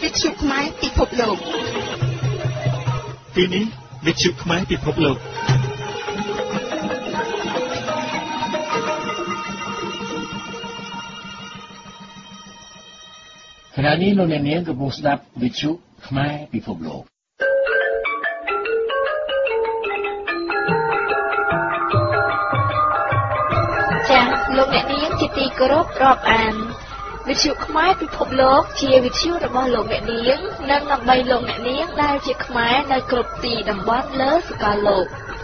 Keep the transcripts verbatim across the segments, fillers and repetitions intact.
វិទ្យុខ្មែរពិភពលោកពេលនេះវិទ្យុខ្មែរពិភពលោកខណៈនេះលោកអ្នកនាងកំពុងស្ដាប់វិទ្យុខ្មែរពិភពលោកចា៎លោកអ្នកនាងជាទីគោរពរាប់អានវិទ្យុខ្មែរពិភពលោកជាវិទ្យុរបស់លោកអ្នកនាងនិងដើម្បីលោកអ្នកនាងដែលជាខ្មែរនៅគ្រប់ទីតំបន់លើសកលលោក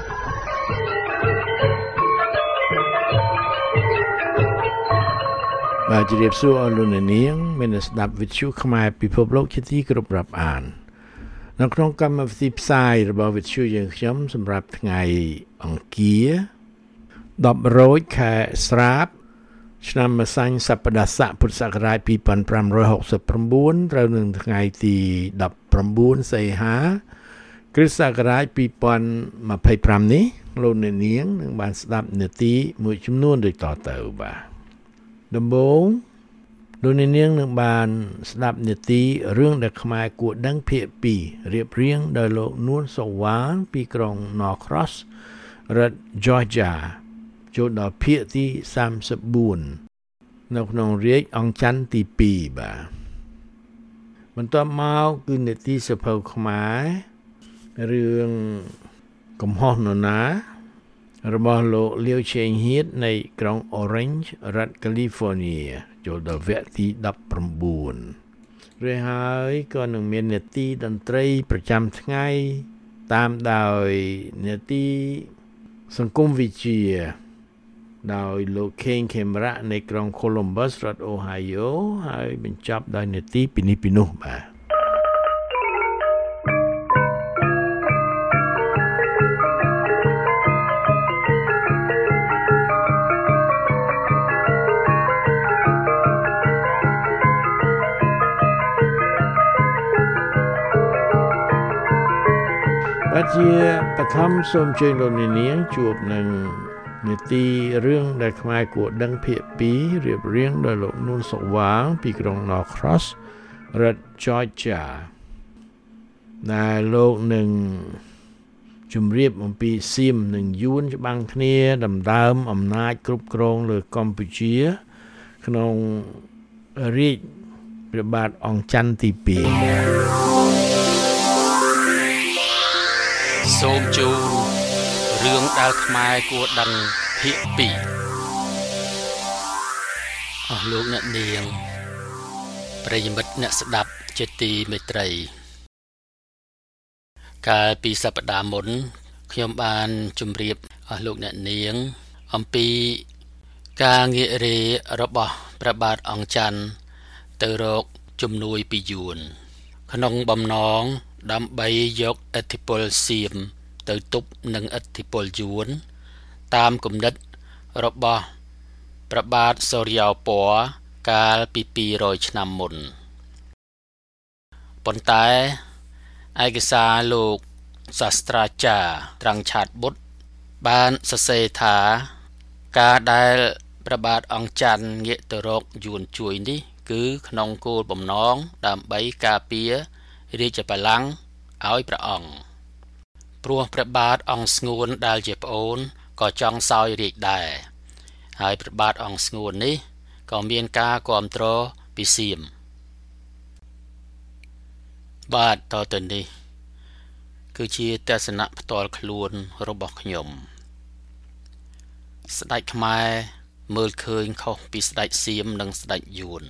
បាទជម្រាបសួរអស់លោកអ្នកនាងមានស្ដាប់វិទ្យុខ្មែរពិភពលោកជាទីគោរពរាប់អាននៅក្នុងកម្មវិធីផ្សាយរបស់វិទ្យុយើងខ្ញុំសម្រាប់ថ្ងៃអង្គារដប់រោចខែស្រាបឆ្នាំម្សាញ់សប្តាហ៍ស័កពុទ្ធសករាជពីរពាន់ប្រាំរយហកសិបប្រាំបួនត្រូវនឹងថ្ងៃទីដប់ប្រាំបួនសីហាគ្រិស្តសករាជពីរពាន់ម្ភៃប្រាំនេះលោកអ្នកនាងនឹងបានស្ដាប់នាទីមួយចំនួនដូចតទៅបាទដំបូងលោកអ្នកនាងនឹងបានស្ដាប់នាទីរឿងដែលខ្មែរគួរដឹងភាគពីររៀបរៀងដោយលោកនួនសុវណ្ណពីក្រុង Norcross រដ្ឋ Georgia ចូលដល់ភាគទីសាមសិបបួននៅក្នុងរាជ្យអង្គច័ន្ទទីពីរបាទបន្ទាប់មកគឺនាទីសភៅខ្មែររឿងកំហុសនរណារបស់លោកលាវឆេងហៀតនៃក្រុង Orange រដ្ឋ California ចូលដល់វគ្គទីដប់ប្រាំបួនរួចហើយក៏នឹងមាននាទីតន្ត្រីប្រចាំថ្ងៃតាមដោយនាទីសង្គមវិទ្យាដោយលោកខេងខេមរៈនៃក្រុង Columbus រដ្ឋ Ohio ហើយបញ្ចប់ដោយនាទីពីនេះពីនោះបាទបាទជាបឋមសូមជើញលោកនាងជួបនឹងនាទីរឿងដែលខ្មែរគួរដឹងភាគពីររៀបរៀងដោយលោកនួនសុវណ្ណពីក្រុង Norcross រដ្ឋ Georgia ដែលលោកនឹងជម្រាបអំពីសៀមនិងយួនច្បាំងគ្នាដណ្ដើមអំណាចគ្រប់គ្រងលើកម្ពុជាក្នុងរាជព្រះបាទអង្គច័ន្ទទីពីរសូមជូនរឿងដែលខ្មែរគួរដឹងភាគពីរអស់លោកអ្នកនាងប្រិយមិត្តអ្នកស្ដាប់ជាទីមេត្រីកាលពីសប្តាហ៍មុនខ្ញុំបានជម្រាបអស់លោកអ្នកនាងអំពីការងាករេរបស់ព្រះបាទអង្គច័ន្ទទៅរកជំនួយពីយួនក្នុងបំណងដើម្បីយកឥទ្ធិពលសៀមទៅទប់នឹងឥទ្ធិពលយួនតាមគំនិតរបស់ព្រះបាទសូរ្យោពណ៌កាលពីពីររយឆ្នាំមុនប៉ុន្តែឯកសារលោកសាស្ត្រាចារ្យត្រាំងឆាតបុត្របានសរសេរថាការដែលព្រះបាទអង្គច័ន្ទងាកទៅរកយួនជួយនេះគឺក្នុងគោលបំណងដើម្បីការពាររាជបល្ល័ង្កឲ្យព្រះអង្គព្រោះព្រះបាទអង្គស្ងួនដែលជាប្អូនក៏ចង់សោយរាជដែរហើយព្រះបាទអង្គស្ងួននេះក៏មានការគាំទ្រពីសៀមបាទតទៅនេះគឺជាទស្សនៈផ្ទាល់ខ្លួនរបស់ខ្ញុំស្ដេចខ្មែរមើលឃើញខុសពីស្ដេចសៀមនិងស្ដេចយួន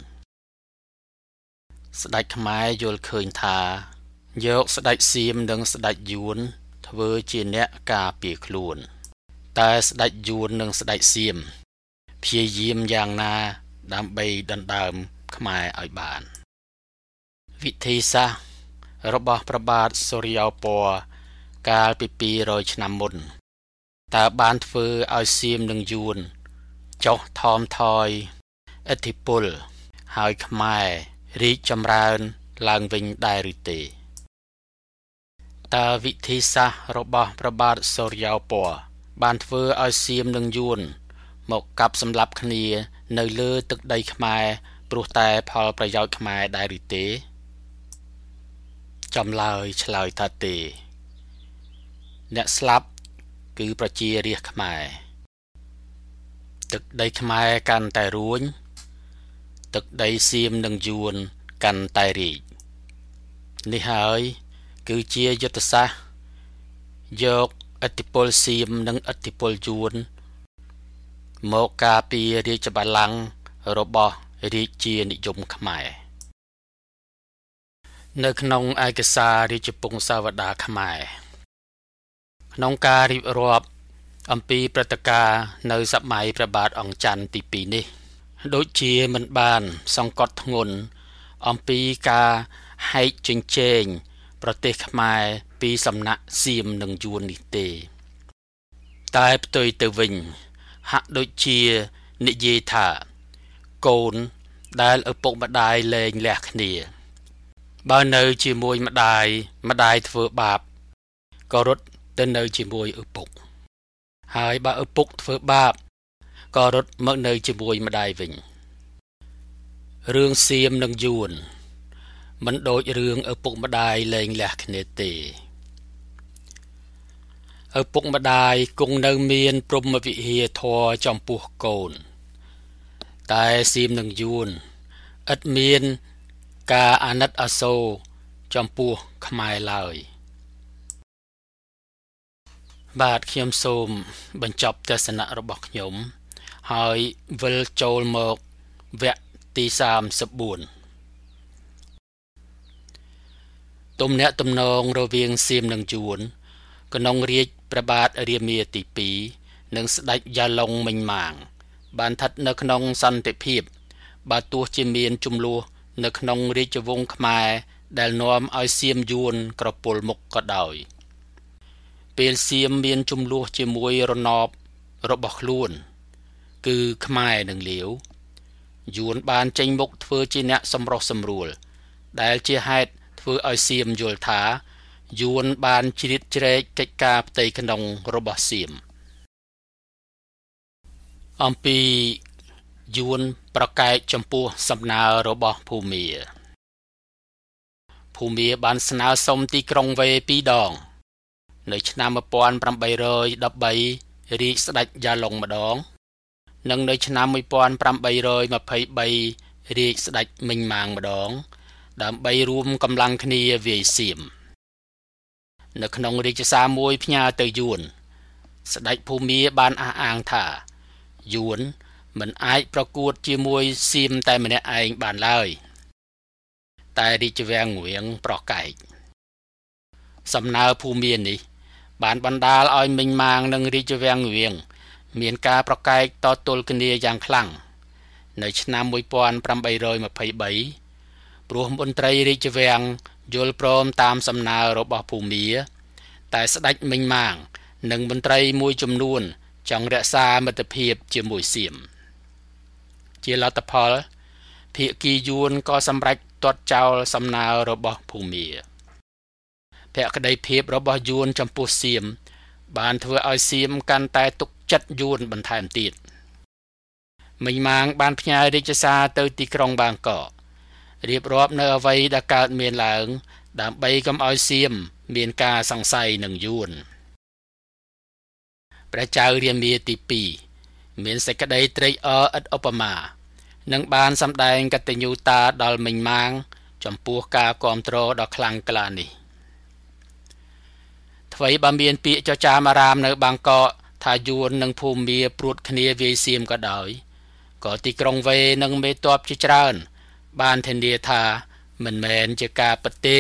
ស្ដេចខ្មែរយល់ឃើញថាយកស្ដេចសៀមនិងស្ដេចយួនធ្វើជាអ្នកការពារខ្លួនតែស្ដេចយួននិងស្ដេចសៀមព្យាយាមយ៉ាងណាដើម្បីដណ្ដើមខ្មែរឲ្យបានវិធីសាស្ត្ររបស់ព្រះបាទសូរ្យោពណ៌កាលពីពីររយឆ្នាំមុនតើបានធ្វើឲ្យសៀមនិងយួនចុះថមថយឥទ្ធិពលហើយខ្មែររីកចម្រើនឡើងវិញដែរឬទេតើវិធីសាស្ត្ររបស់ព្រះបាទសូរ្យោពណ៌បានធ្វើឲ្យសៀមនិងយួនមកកាប់សម្លាប់គ្នានៅលើទឹកដីខ្មែរព្រោះតែផលប្រយោជន៍ខ្មែរដែរឬទេចំឡើយឆ្លើយថាទេអ្នកស្លាប់គឺប្រជារាស្ត្រខ្មែរទឹកដីខ្មែរកាន់តែរួញទឹកដីសៀមនិងយួនកាន់តែរីកនេះហើយគឺជាយុទ្ធសាស្ត្រយកឥទ្ធិពលសៀមនិងឥទ្ធិពលយួនមកការពាររាជបល្ល័ង្ករបស់រាជានិយមខ្មែរនៅក្នុងឯកសាររាជពង្សាវតារខ្មែរក្នុងការរៀបរាប់អំពីព្រឹត្តិការណ៍នៅសម័យព្រះបាទអង្គច័ន្ទទីពីរនេះដូចជាមិនបានសង្កត់ធ្ងន់អំពីការហែកជញ្ជែងប្រទេសខ្មែរពីសំណាក់សៀមនិងយួននេះទេតែផ្ទុយទៅវិញហាក់ដូចជានិយាយថាកូនដែលឪពុកម្ដាយលែងលះគ្នាបើនៅជាមួយម្ដាយម្ដាយធ្វើបាបក៏រត់ទៅនៅជាមួយឪពុកហើយបើឪពុកធ្វើបាបក៏រត់មកនៅជាមួយម្ដាយវិញរឿងសៀមនិងយួនមិនដូចរឿងឪពុកម្ដាយលែងលះគ្នាទេឪពុកម្ដាយគង់នៅមានព្រហ្មវិហារធម៌ចំពោះកូនតែសៀមនិងយួនឥតមានការអាណិតអាសូរចំពោះខ្មែរឡើយបាទខ្ញុំសូមបញ្ចប់ទស្សនៈរបស់ខ្ញុំហើយវិលចូលមកវគ្គទីសាមសិបបួនទំនាក់ទំនងរវាងសៀមនិងយួនក្នុងរាជព្រះបាទរាមាទីពីរនិងស្ដេចយ៉ាឡុងមិញម៉ាងបានស្ថិតនៅក្នុងសន្តិភាពបើទោះជាមានជម្លោះនៅក្នុងរាជវង្សខ្មែរដែលនាំឲ្យសៀមយួនក្រពុលមុខក៏ដោយពេលសៀមមានជម្លោះជាមួយរណបរបស់ខ្លួនគឺខ្មែរនិងលាវយួនបានចេញមុខធ្វើជាអ្នកសម្រុះសម្រួលដែលជាហេតុធ្វើឲ្យសៀមយល់ថាយួនបានជ្រៀតជ្រែកកិច្ចការផ្ទៃក្នុងរបស់សៀមអំពីយួនប្រកែកចំពោះសំណើរបស់ភូមាភូមាបានស្នើសុំទីក្រុងវេពីរដងនៅឆ្នាំmột nghìn tám trăm mười baរាជស្ដេចយ៉ាឡុងម្ដងនិងនៅឆ្នាំmột nghìn tám trăm hai mươi baរាជស្ដេចមិញម៉ាងម្ដងដើម្បីរួមកម្លាំងគ្នាវាយសៀមនៅក្នុងរាជសារមួយផ្ញើទៅយួនស្ដេចភូមាបានអះអាងថាយួនមិនអាចប្រកួតជាមួយសៀមតែម្នាក់ឯងបានឡើយតែរាជវាំងងៀងប្រកែកសំណើភូមានេះបានបណ្ដាលឲ្យមិញម៉ាងនិងរាជវាំងងៀងមានការប្រកែកតទល់គ្នាយ៉ាងខ្លាំងនៅឆ្នាំmột nghìn tám trăm hai mươi baព្រោះមន្ត្រីរាជវាំងយល់ព្រមតាមសំណើរបស់ភូមាតែស្ដេចមិញម៉ាងនិងមន្ត្រីមួយចំនួនចង់រក្សាមិត្តភាពជាមួយសៀមជាលទ្ធផលភាគីយួនក៏សម្រេចទាត់ចោលសំណើរបស់ភូមាភក្តីភាពរបស់យួនចំពោះសៀមបានធ្វើឲ្យសៀមកាន់តែទុកចិត្តយួនបន្ថែមទៀតមិញម៉ាងបានផ្ញើរាជសារទៅទីក្រុងបាងកករៀបរាប់នៅអ្វីដែលកើតមានឡើងដើម្បីកុំឲ្យសៀមមានការសង្ស័យនឹងយួនព្រះចៅរាមាទីពីរមានសេចក្តីត្រេកអរឥតឧបមានិងបានសម្ដែងកតញ្ញូតាដល់មិញម៉ាងចំពោះការគាំទ្រដ៏ខ្លាំងក្លានេះថ្វីបើមានពាក្យចចាមអារាមនៅបាងកកថាយួននិងភូមាព្រួតគ្នាវាយសៀមក៏ដោយក៏ទីក្រុងវេនិងមេទ័ពជាច្រើនបានធានាថាមិនមែនជាការពិតទេ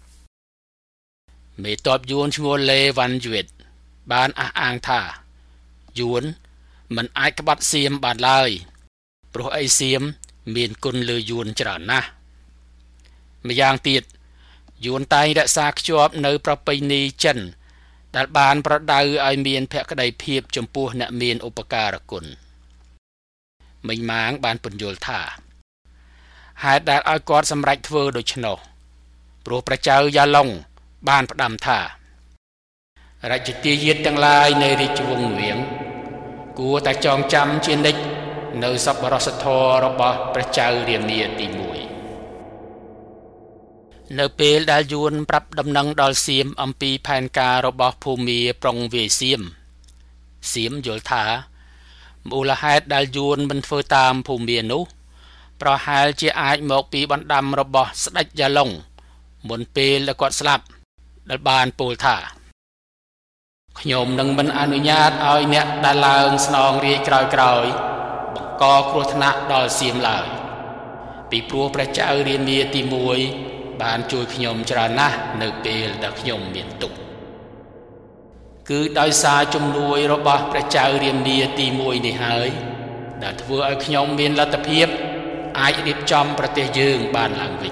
មេទ័ពយួនឈ្មោះលេវ៉ាន់យូវិតបានអះអាងថាយួនមិនអាចក្បត់សៀមបានឡើយព្រោះអីសៀមមានគុណលើយួនច្រើនណាស់ម្យ៉ាងទៀតយួនតែងរក្សាខ្ជាប់នៅប្រពៃណីចិនដែលបានប្រដៅឲ្យមានភក្តីភាពចំពោះអ្នកមានឧបការៈគុណមិញម៉ាងបានពន្យល់ថាហេតុដែលឲ្យគាត់សម្រេចធ្វើដូច្នោះព្រោះព្រះចៅយ៉ាឡុងបានផ្ដាំថារាជទាយាទទាំងឡាយនៃរាជវង្សងៀងគួរតែចងចាំជានិច្ចនៅសប្បុរសធម៌របស់ព្រះចៅរាមាទីមួយនៅពេលដែលយួនប្រាប់ដំណឹងដល់សៀមអំពីផែនការរបស់ភូមាប្រុងវាយសៀមសៀមយល់ថាមូលហេតុដែលយួនមិនធ្វើតាមភូមានោះប្រហែលជាអាចមកពីបណ្ដាំរបស់ស្ដេចយ៉ាឡុងមុនពេលដែលគាត់ស្លាប់ដែលបានពោលថាខ្ញុំនឹងមិនអនុញ្ញាតឲ្យអ្នកដែលឡើងស្នងរាជក្រោយៗបង្កគ្រោះថ្នាក់ដល់សៀមឡើយពីព្រោះព្រះចៅរាមាទីមួយបានជួយខ្ញុំច្រើនណាស់នៅពេលដែលខ្ញុំមានទុក្ខគឺដោយសារជំនួយរបស់ព្រះចៅរាមាទីមួយនេះហើយដែលធ្វើឲ្យខ្ញុំមានលទ្ធភាពអាចរៀបចំប្រទេសយើងបានឡើងវិញ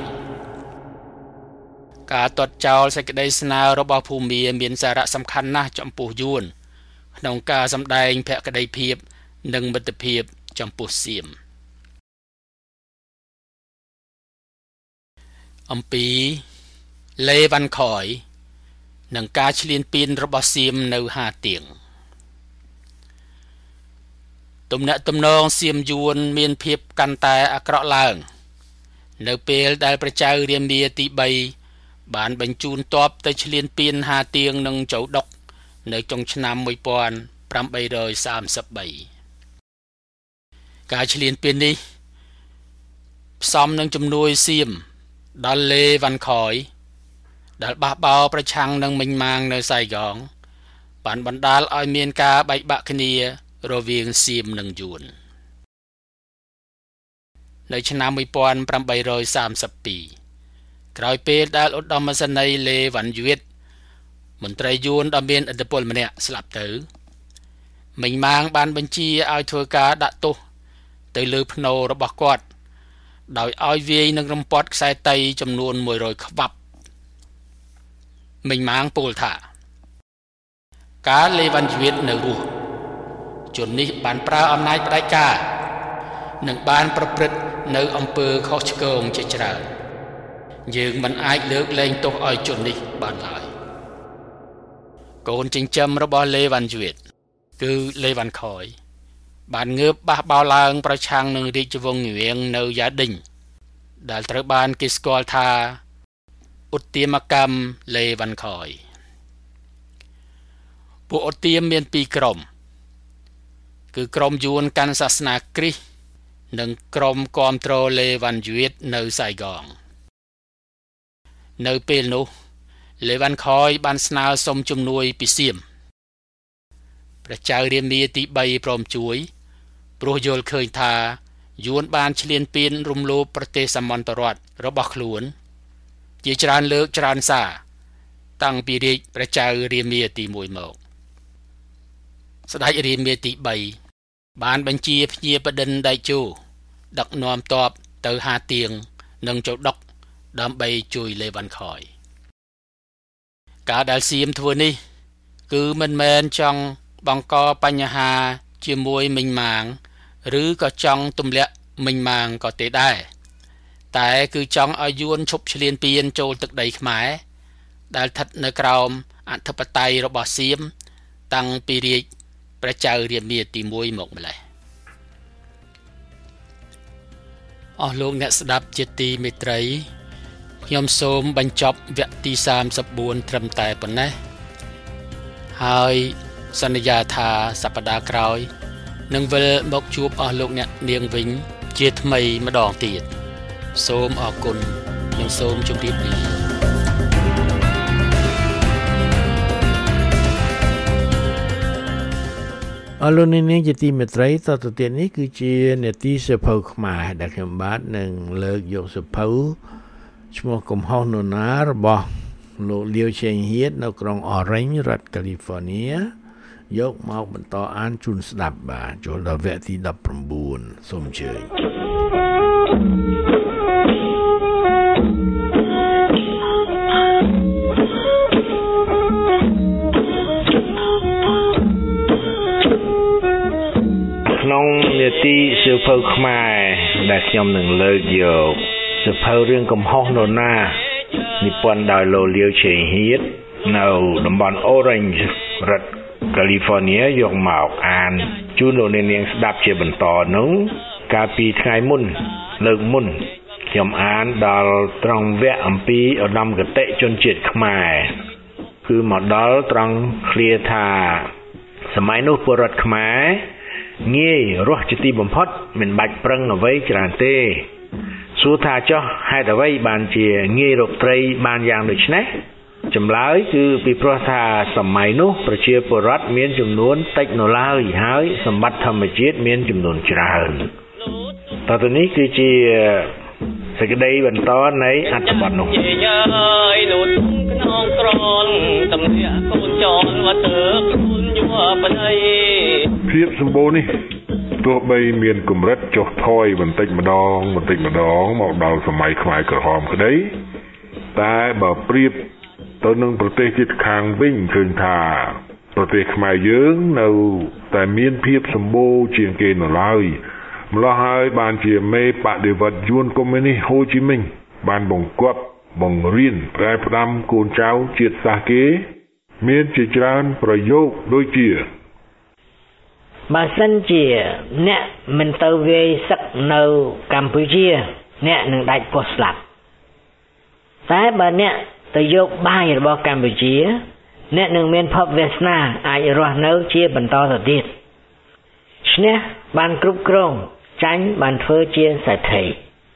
ការទាត់ចោលសេចក្តីស្នើរបស់ភូមាមានសារៈសំខាន់ណាស់ចំពោះយួនក្នុងការសម្ដែងភក្តីភាពនិងមិត្តភាពចំពោះសៀមអំពីលេវ៉ាន់ខយនិងការឈ្លានពានរបស់សៀមនៅហាទៀងទំនាក់ទំនងសៀមយួនមានភាពកាន់តែអាក្រក់ឡើងនៅពេលដែលព្រះចៅរាមាទីបីបានបញ្ជូនទ័ពទៅឈ្លានពានហាទៀងនិងចៅដុកនៅចុងឆ្នាំmột nghìn tám trăm ba mươi baការឈ្លានពាននេះផ្សំនឹងជំនួយសៀមដល់លេវ៉ាន់ខយដែលបះបោរប្រឆាំងនឹងមិញម៉ាងនៅសៃកងបានបណ្ដាលឲ្យមានការបែកបាក់គ្នារវាងសៀមនិងយួននៅឆ្នាំmột nghìn tám trăm ba mươi haiក្រោយពេលដែលឧត្តមសេនីយ៍លេវ៉ាន់យួតមន្ត្រីយួនដ៏មានឥទ្ធិពលម្នាក់ស្លាប់ទៅមិញម៉ាងបានបញ្ជាឲ្យធ្វើការដាក់ទោសទៅលើភ្នូររបស់គាត់ដោយឲ្យវាយនឹងរំពាត់ខ្សែតីចំនួនមួយរយក្បាប់មិញម៉ាងពោលថាការលេវ៉ាន់យួតនៅរស់ជននេះបានប្រើអំណាចផ្ដាច់ការនិងបានប្រព្រឹត្តនៅអំពើខុសឆ្គងជាច្រើនយើងមិនអាចលើកលែងទោសឲ្យជននេះបានឡើយកូនចិញ្ចឹមរបស់លេវ៉ាន់យួតគឺលេវ៉ាន់ខយបានងើបបះបោរឡើងប្រឆាំងនឹងរាជវង្សងៀងនៅយ៉ាឌិញដែលត្រូវបានគេស្គាល់ថាឧទាមកម្មលេវ៉ាន់ខយពួកឧទាមមានពីរក្រុមគឺក្រុមយួនកាន់សាសនាគ្រីស្ទនិងក្រុមគាំទ្រលេវ៉ាន់យួតនៅសៃកងនៅពេលនោះលេវ៉ាន់ខយបានស្នើសុំជំនួយពីសៀមព្រះចៅរាមាទីបីព្រមជួយព្រោះយល់ឃើញថាយួនបានឈ្លានពានរំលោភប្រទេសសមន្តរដ្ឋរបស់ខ្លួនជាច្រើនលើកច្រើនសារតាំងពីរាជព្រះចៅរាមាទីមួយមកស្ដេចរាមាទីបីបានបញ្ជាភ្ញាបดินតេជោដឹកនាំទ័ពទៅហាទៀងនិងចៅដុកដើម្បីជួយលេវ៉ាន់ខយការដែលសៀមធ្វើនេះគឺមិនមែនចង់បង្កបញ្ហាជាមួយមិញម៉ាងឬក៏ចង់ទម្លាក់មិញម៉ាងក៏ទេដែរតែគឺចង់ឲ្យយួនឈប់ឈ្លានពានចូលទឹកដីខ្មែរដែលស្ថិតនៅក្រោមអធិបតេយ្យរបស់សៀមតាំងពីរាជព្រះចៅរាមាទីមួយមកម្ល៉េះអស់លោកអ្នកស្ដាប់ជាទីមេត្រីខ្ញុំសូមបញ្ចប់វគ្គទីសាមសិបបួនត្រឹមតែប៉ុណ្ណេះហើយសន្យាថាសប្តាហ៍ក្រោយនឹងវិលមកជួបអស់លោកអ្នកនាងវិញជាថ្មីម្ដងទៀតសូមអរគុណនិងសូមជម្រាបលាអរលោកអ្នកនាងជាទីមេត្រីតទៅទៀតនេះគឺជានេតិសភៅខ្មែរដែលខ្ញុំបាទនឹងលើកយកសភៅឈ្មោះកំហុសនរណារបស់លោកលាវឆេងហៀតនៅក្រុង Orange រដ្ឋ California យកមកបន្តអានជូនស្ដាប់បាទចូលដល់វគ្គទីដប់ប្រាំបួនសូមអញ្ជើញក្នុងនេតិសៀវភៅខ្មែរដែលខ្ញុំនឹងលើកយកសៀវភៅរឿងកំហុសនរណានិពន្ធដោយលោកលាវឆេងហៀតនៅតំបន់ Orange រដ្ឋ California យកមកអានជូនលោកអ្នកនាងស្ដាប់ជាបន្តនោះកាលពីថ្ងៃមុនលើកមុនខខ្ញុំអានដល់ត្រង់វគ្គអំពីឧត្តមគតិជនជាតិខ្មែរគឺមកដល់ត្រង់ឃ្លាថាសម័យនោះពលរដ្ឋខ្មែរងាយរស់ជាទីបំផុតមិនបាច់ប្រឹងអ្វីច្រើនទេសួរថាចុះហេតុអ្វីបានជាងាយរកត្រីបានយ៉ាងដូចនេះចម្លើយគឺពីព្រោះថាសម័យនោះប្រជាពលរដ្ឋមានចំនួនតិចនៅឡើយហើយសម្បត្តិធម្មជាតិមានចំនួនច្រើនតទៅនេះគឺជាសេចក្តីបន្តនៃអត្ថបទនោះហើយលូតក្នុងក្រនតំនាកូនចនវត្តខ្លួនយួប្តីភាពសម្បូរនេះទោះបីមានកម្រិតចុះថយបន្តិចម្ដងបន្តិចម្ដងមកដល់សម័យខ្មែរក្រហមក្តីតែបើប្រៀបទៅនឹងប្រទេសជិតខាងវិញឃើញថាប្រទេសខ្មែរយើងនៅតែមានភាពសម្បូរជាងគេនៅឡើយម្ល៉េះហើយបានជាមេបដិវត្តយួនកុម្មុយនីសហូជីមិញបានបង្គាប់បង្រៀនប្រែផ្ដាំកូនចៅជាតិសាសន៍គេមានជាច្រើនប្រយោគដូចជាបើសិនជាអ្នកមិនទៅវាយសឹកនៅកម្ពុជាអ្នកនឹងដាច់ពោះស្លាប់តែបើអ្នកទៅយកបាយរបស់កម្ពុជាអ្នកនឹងមានភពវាសនាអាចរស់នៅជាបន្តទៅទៀតឈ្នះបានគ្រប់គ្រងចាញ់បានធ្វើជាសេដ្ឋី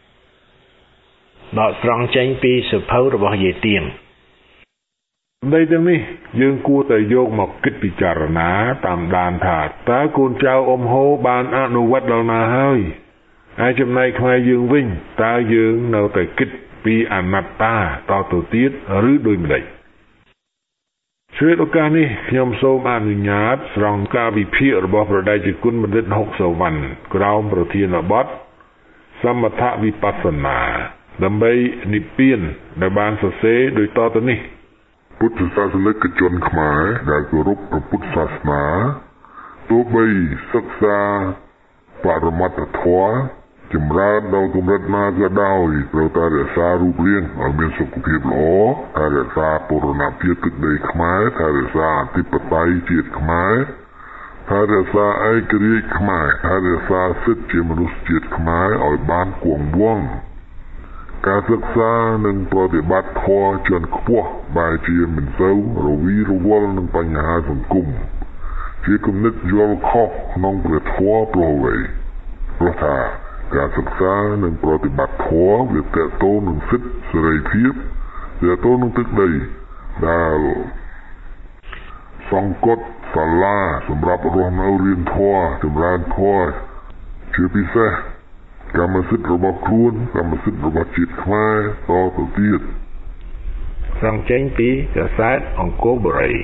ដកស្រង់ចេញពីសភៅរបស់យាយទៀងដីទាំងនេះយើងគួរតែយកមកគិតពិចារណាតាមដានថាតើកូនចៅអ៊ំហូបានអនុវត្តដល់ណាហើយហើយចំណែកខ្មែរយើងវិញតើយើងនៅតែគិតពីអនត្តាតទៅទៀតឬដូចម្ដេចឆ្លៀតឱកាសនេះខ្ញុំសូមអនុញ្ញាតស្រង់ការវិភាគរបស់ព្រះតេជគុណបណ្ឌិតហុកសវណ្ណក្រោមប្រធានបទសមថវិបស្សនាដើម្បីនិព្វានដែលបានសរសេរដូចតទៅនេះពុទ្ធសាសនិកជនខ្មែរដែលគោរពព្រះពុទ្ធសាសនាទោះបីសិក្សាបរមត្ថធម៌ចម្រើនដល់កម្រិតណាក៏ដោយត្រូវតែរក្សារូបរាងឲ្យមានសុខភាពល្អថែរក្សាបូរណភាពទឹកដីខ្មែរថែរក្សាអធិបតេយ្យជាតិខ្មែរថែរក្សាឯករាជ្យខ្មែរថែរក្សាសិទ្ធិជាមនុស្សជាតិខ្មែរឲ្យបានគង់វង្សការសិក្សានិងប្រតិបត្តិធម៌ជាន់ខ្ពស់បែរជាមិនសូវរវីរវល់នឹងបញ្ហាសង្គមជាគំនិតយល់ខុសក្នុងព្រះធម៌ព្រោះអ្វីព្រោះថាការសិក្សានិងប្រតិបត្តិធម៌វាតេតូននឹងសិទ្ធិសេរីភាពតេតូននឹងទឹកដីដែលសង្កត់សាលាសម្រាប់រស់នៅរៀនធម៌ចម្រើនធម៌ជាពិសេសកម្មសិទ្ធិរបស់ខ្លួនកម្មសិទ្ធិរបស់ជាតិខ្មែរតទៅទៀតសង្ចេញពីកាសែតអង្គរបុរី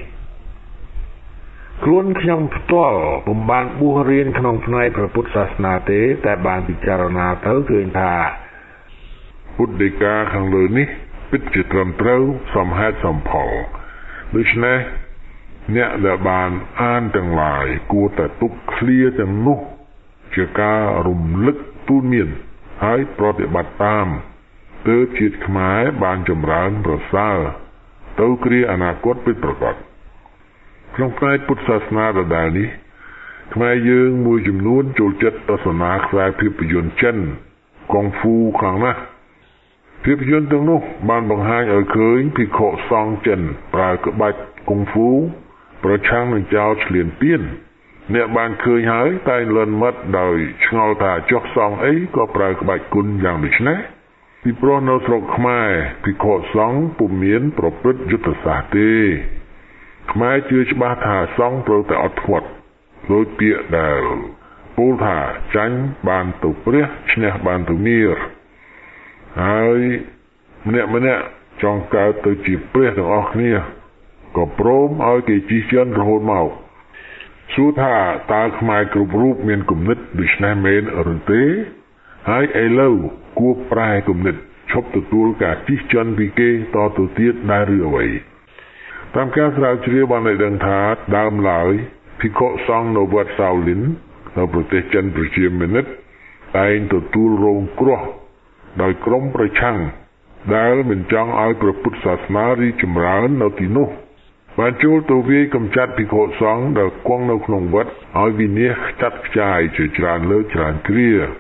ខ្លួនខ្ញុំផ្ទាល់ពុំបានបួសរៀនក្នុងផ្នែកព្រះពុទ្ធសាសនាទេតែបានពិចារណាទៅឃើញថាពុទ្ធដីកាខាងលើនេះពិតជាត្រឹមត្រូវសមហេតុសមផលដូច្នេះអ្នកដែលបានអានទាំងឡាយគួរតែទុកឃ្លាទាំងនោះជាការរំលឹកទូនមានហើយប្រតិបត្តិតាមទើបជាតិខ្មែរបានចម្រើនប្រសើរទៅគ្រាអនាគតពិតប្រាកដក្នុងផ្នែកពុទ្ធសាសនាដដែលនេះខ្មែរយើងមួយចំនួនចូលចិត្តទស្សនាខ្សែភាពយន្តចិនកុងហ្វូខ្លាំងណាស់ភាពយន្តទាំងនោះបានបង្ហាញឲ្យឃើញភិក្ខុសង្ឃចិនប្រើក្បាច់កុងហ្វូប្រឆាំងនឹងចោរឈ្លានពានអ្នកបានឃើញហើយតែលន់មិត្តដោយឆ្ងល់ថាចុះសង្ឃអីក៏ប្រើក្បាច់គុណយ៉ាងដូចនេះពីព្រោះនៅស្រុកខ្មែរភិក្ខុសង្ឃពុំមានប្រព្រឹត្តយុទ្ធសាស្ត្រទេខ្មែរជឿច្បាស់ថាសង្ឃត្រូវតែអត់ធ្មត់ដូចពាក្យដែលពោលថាចាញ់បានទៅព្រះឈ្នះបានទៅមារហើយម្នាក់ម្នាក់ចង់កើតទៅជាព្រះទាំងអស់គ្នាក៏ព្រមឲ្យគេជិះជាន់រហូតមកសួរថាតើខ្មែរគ្រប់រូបមានគំនិតដូចនេះមែនឬទេហើយឥឡូវគួរប្រែគំនិតឈប់ទទួលការជិះជាន់ពីគេតទៅទៀតដែរឬអ្វីតាមការស្រាវជ្រាវបានឲ្យដឹងថាដើមឡើយភិក្ខុសង្ឃនៅវត្តសាវលិននៅប្រទេសចិនប្រជាមានិតតែងទទួលរងគ្រោះដោយក្រុមប្រឆាំងដែលមិនចង់ឲ្យព្រះពុទ្ធសាសនារីចម្រើននៅទីនោះបានចូលទៅវាយកម្ចាត់ភិក្ខុសង្ឃដែលគង់នៅក្នុងវត្តឲ្យវិនាសខ្ចាត់ខ្ចាយជាច្រើនលើកច្រើនគ្រា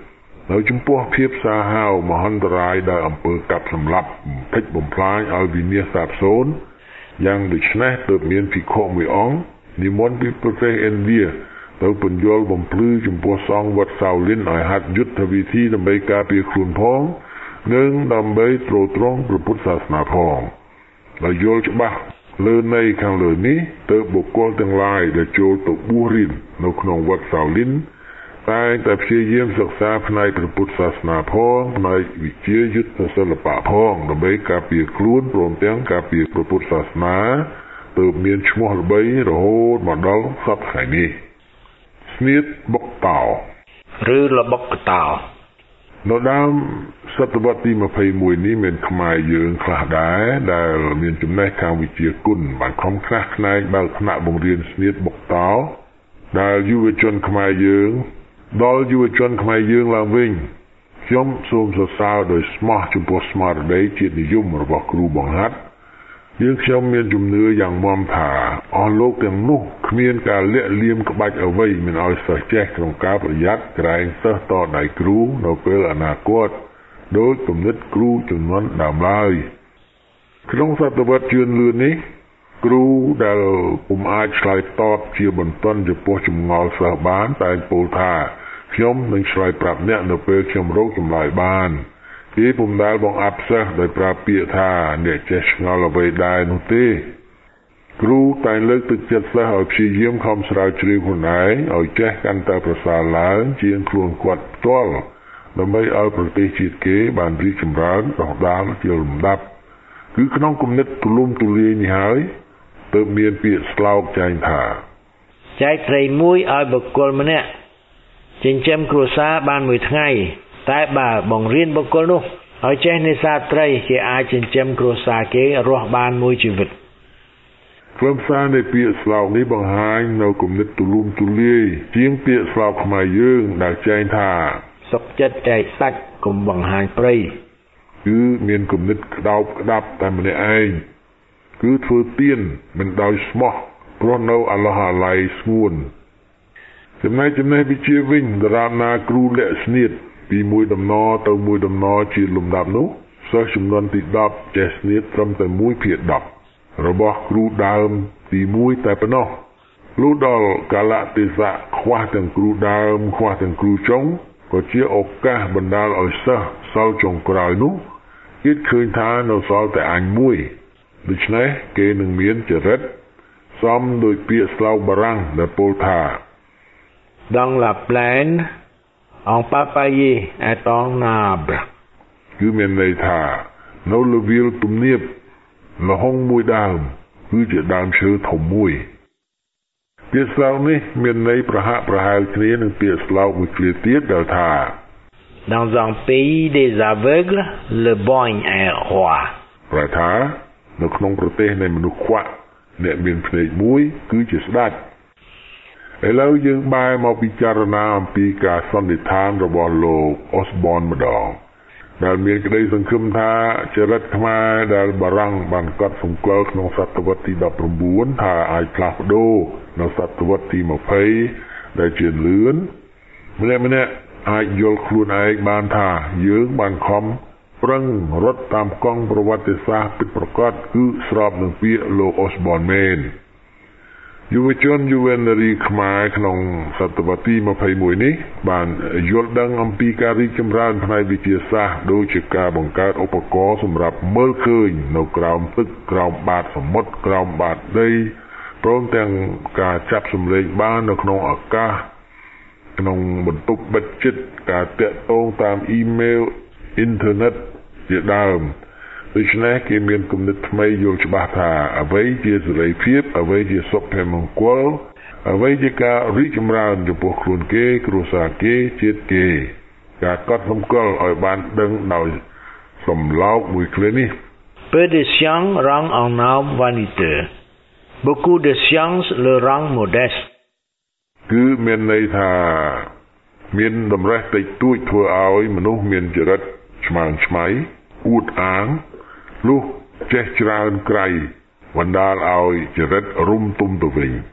នៅចំពោះភាពសាហាវមហន្តរាយដែលអំពើកាប់សម្លាប់បំផ្លិចបំផ្លាញឲ្យវិនាសសាបសូន្យយ៉ាងដូច្នេះទើបមានភិក្ខុមួយអង្គនិមន្តពីប្រទេសឥណ្ឌាទៅពន្យល់បំភ្លឺចំពោះសង្ឃវត្តសាវលិនឲ្យហាត់យុទ្ធវិធីដើម្បីការពារខ្លួនផងនិងដើម្បីទ្រទ្រង់ព្រះពុទ្ធសាសនាផងដោយយល់ច្បាស់លើន័យខាងលើនេះទើបបុគ្គលទាំងឡាយដែលចូលទៅបួសរៀននៅក្នុងវត្តសាវលិនតែតែព្យាយាមសិក្សាផ្នែកព្រះពុទ្ធសាសនាផងផ្នែកវិជ្ជាយុទ្ធសិល្បៈផងដើម្បីការពារខ្លួនព្រមទាំងការពារព្រះពុទ្ធសាសនាទើបមានឈ្មោះល្បីរហូតមកដល់សព្វថ្ងៃនេះស្នៀតបុកតោឬលបុកតោនៅដើមសតវត្សទីยี่สิบเอ็ดនេះមានខ្មែរយើងខ្លះដែរដែលមានចំណេះខាងវិជ្ជាគុណបានខំខ្នះខ្នែងបើកថ្នាក់បង្រៀនស្នៀតបុកតោដែលយុវជនខ្មែរយើងដល់យុវជនខ្មែរយើងឡើងវិញខ្ញុំសូមសរសើរដោយស្មោះចំពោះស្មារតីជាតិនិយមរបស់គ្រូបង្ហាត់យើងខ្ញុំមានជំនឿយ៉ាងមាំថាអស់លោកទាំងនោះគ្មានការលាក់លៀមក្បាច់អ្វីមិនឲ្យសិស្សចេះក្នុងការប្រយ័ត្នក្រែងសិស្សតដៃគ្រូនៅពេលអនាគតដោយគំនិតគ្រូជំនាន់ដើមឡើយក្នុងសតវត្សជឿនលឿននេះគ្រូដែលពុំអាចឆ្លើយតបជាបន្ទាន់ចំពោះចម្ងល់សិស្សបានតែពោលថាខ្ញុំនឹងឆ្លើយប្រាប់អ្នកនៅពេលខ្ញុំរកចម្លើយបានគេពុំដែលបងអាប់សិស្សដោយប្រើពាក្យថាអ្នកចេះឆ្ងល់អ្វីដែរនោះទេគ្រូតែងលើកទឹកចិត្តសិស្សឲ្យព្យាយាមខំស្រាវជ្រាវខ្លួនឯងឲ្យចេះកាន់តែប្រសើរឡើងជាងខ្លួនគាត់ផ្ទាល់ដើម្បីឲ្យប្រទេសជាតិគេបានរីកចម្រើនដុះដាលជាលំដាប់គឺក្នុងគំនិតទូលំទូលាយនេះហើយទើបមានពាក្យស្លោកចែងថាចែកត្រីមួយឲ្យបុគ្គលម្នាក់ចិញ្ចឹមគ្រួសារបានមួយថ្ងៃតែបើបង្រៀនបុគ្គលនោះឲ្យចេះនេសាទត្រីគេអាចចិញ្ចឹមគ្រួសារគេរស់បានមួយជីវិតខ្លឹមសារនៃពាក្យស្លោកនេះបង្ហាញនៅគំនិតទូលំទូលាយជាងពាក្យស្លោកខ្មែរយើងដែលចែងថាសុខចិត្តចែកសាច់កុំបង្ហាញព្រៃគឺមានគំនិតក្តោបក្តាប់តែម្នាក់ឯងគឺធ្វើទៀនមិនដោយស្មោះព្រោះនៅអាឡោះអាល័យស្ងួនចំណែកចំណេះវិជ្ជាវិញដរាបណាគ្រូលាក់ស្នៀតពីមួយដំណរទៅមួយដំណរជាលំដាប់នោះសិស្សចំនួនទីដប់ចេះស្នៀតត្រឹមតែមួយភាគដប់របស់គ្រូដើមទីមួយតែប៉ុណ្ណោះលុះដល់កាលៈទេសៈខ្វះទាំងគ្រូដើមខ្វះទាំងគ្រូចុងក៏ជាឱកាសបណ្ដាលឲ្យសិស្សសល់ចុងក្រោយនោះគិតឃើញថានៅសល់តែអញមួយដូច្នេះគេនឹងមានចរិតសមដោយពាក្យស្លោកបារាំងដែលពោលថា Dans la plaine en papaye est un arbre គឺមានន័យថានៅលើវាលទំនាបលហុងមួយដើមគឺជាដើមឈើធំមួយពាក្យស្លោកនេះមានន័យប្រហាក់ប្រហែលគ្នានឹងពាក្យស្លោកមួយឃ្លាទៀតដែលថា Dans un pays des aveugles le borgne est roi ប្រែថានៅក្នុងប្រទេសនៃមនុស្សខ្វាក់អ្នកមានភ្នែកមួយគឺជាស្ដេចឥឡូវយើងបែរមកពិចារណាអំពីការសន្និដ្ឋានរបស់លោក Osborne ម្ដងដែលមានក្តីសង្ឃឹមថាចរិតខ្មែរដែលបារាំងបានកត់សម្គាល់ក្នុងសតវត្សទីដប់ប្រាំបួនថាអាចផ្លាស់ប្ដូរនៅសតវត្សទីยี่สิบដែលជាលឿនម្នាក់ម្នាក់អាចយល់ខ្លួនឯងបានថាយើងបានខំប្រឹងរត់តាមកង់ប្រវត្តិសាស្ត្រពិតប្រាកដគឺស្របនឹងពាក្យលោក Osborne មែនយុវជនយុវនារីខ្មែរក្នុងសតវត្សទីยี่สิบเอ็ดនេះបានយល់ដឹងអំពីការរីកចម្រើនផ្នែកវិទ្យាសាស្ត្រដូចជាការបង្កើតឧបករណ៍សម្រាប់មើលឃើញនៅក្រោមទឹកក្រោមបាតសមុទ្រក្រោមបាតដីព្រមទាំងការចាប់សម្លេងបាននៅក្នុងអាកាសក្នុងបន្ទប់បិទជិតការតាក់ទងតាមអ៊ីមែលអ៊ីនធឺណិតជាដើមដូច្នេះគេមានគំនិតថ្មីយល់ច្បាស់ថាអ្វីជាសេរីភាពអ្វីជាសុភមង្គលអ្វីជាការរីកចម្រើនចំពោះខ្លួនគេគ្រួសារគេជាតិគេការកត់សម្គាល់ឲ្យបានដឹងដោយសំឡោកមួយឃ្លានេះ Peu de science rend un homme vaniteux beaucoup de science le rend modeste គឺមានន័យថាមានតម្រេះតិចតួចធ្វើឲ្យមនុស្សមានចរិតឆ្មើងឆ្មៃអួតអាងលុះចេះច្រើនក្រៃបណ្ដាលឲ្យចរិតរុំទុំទៅវិញ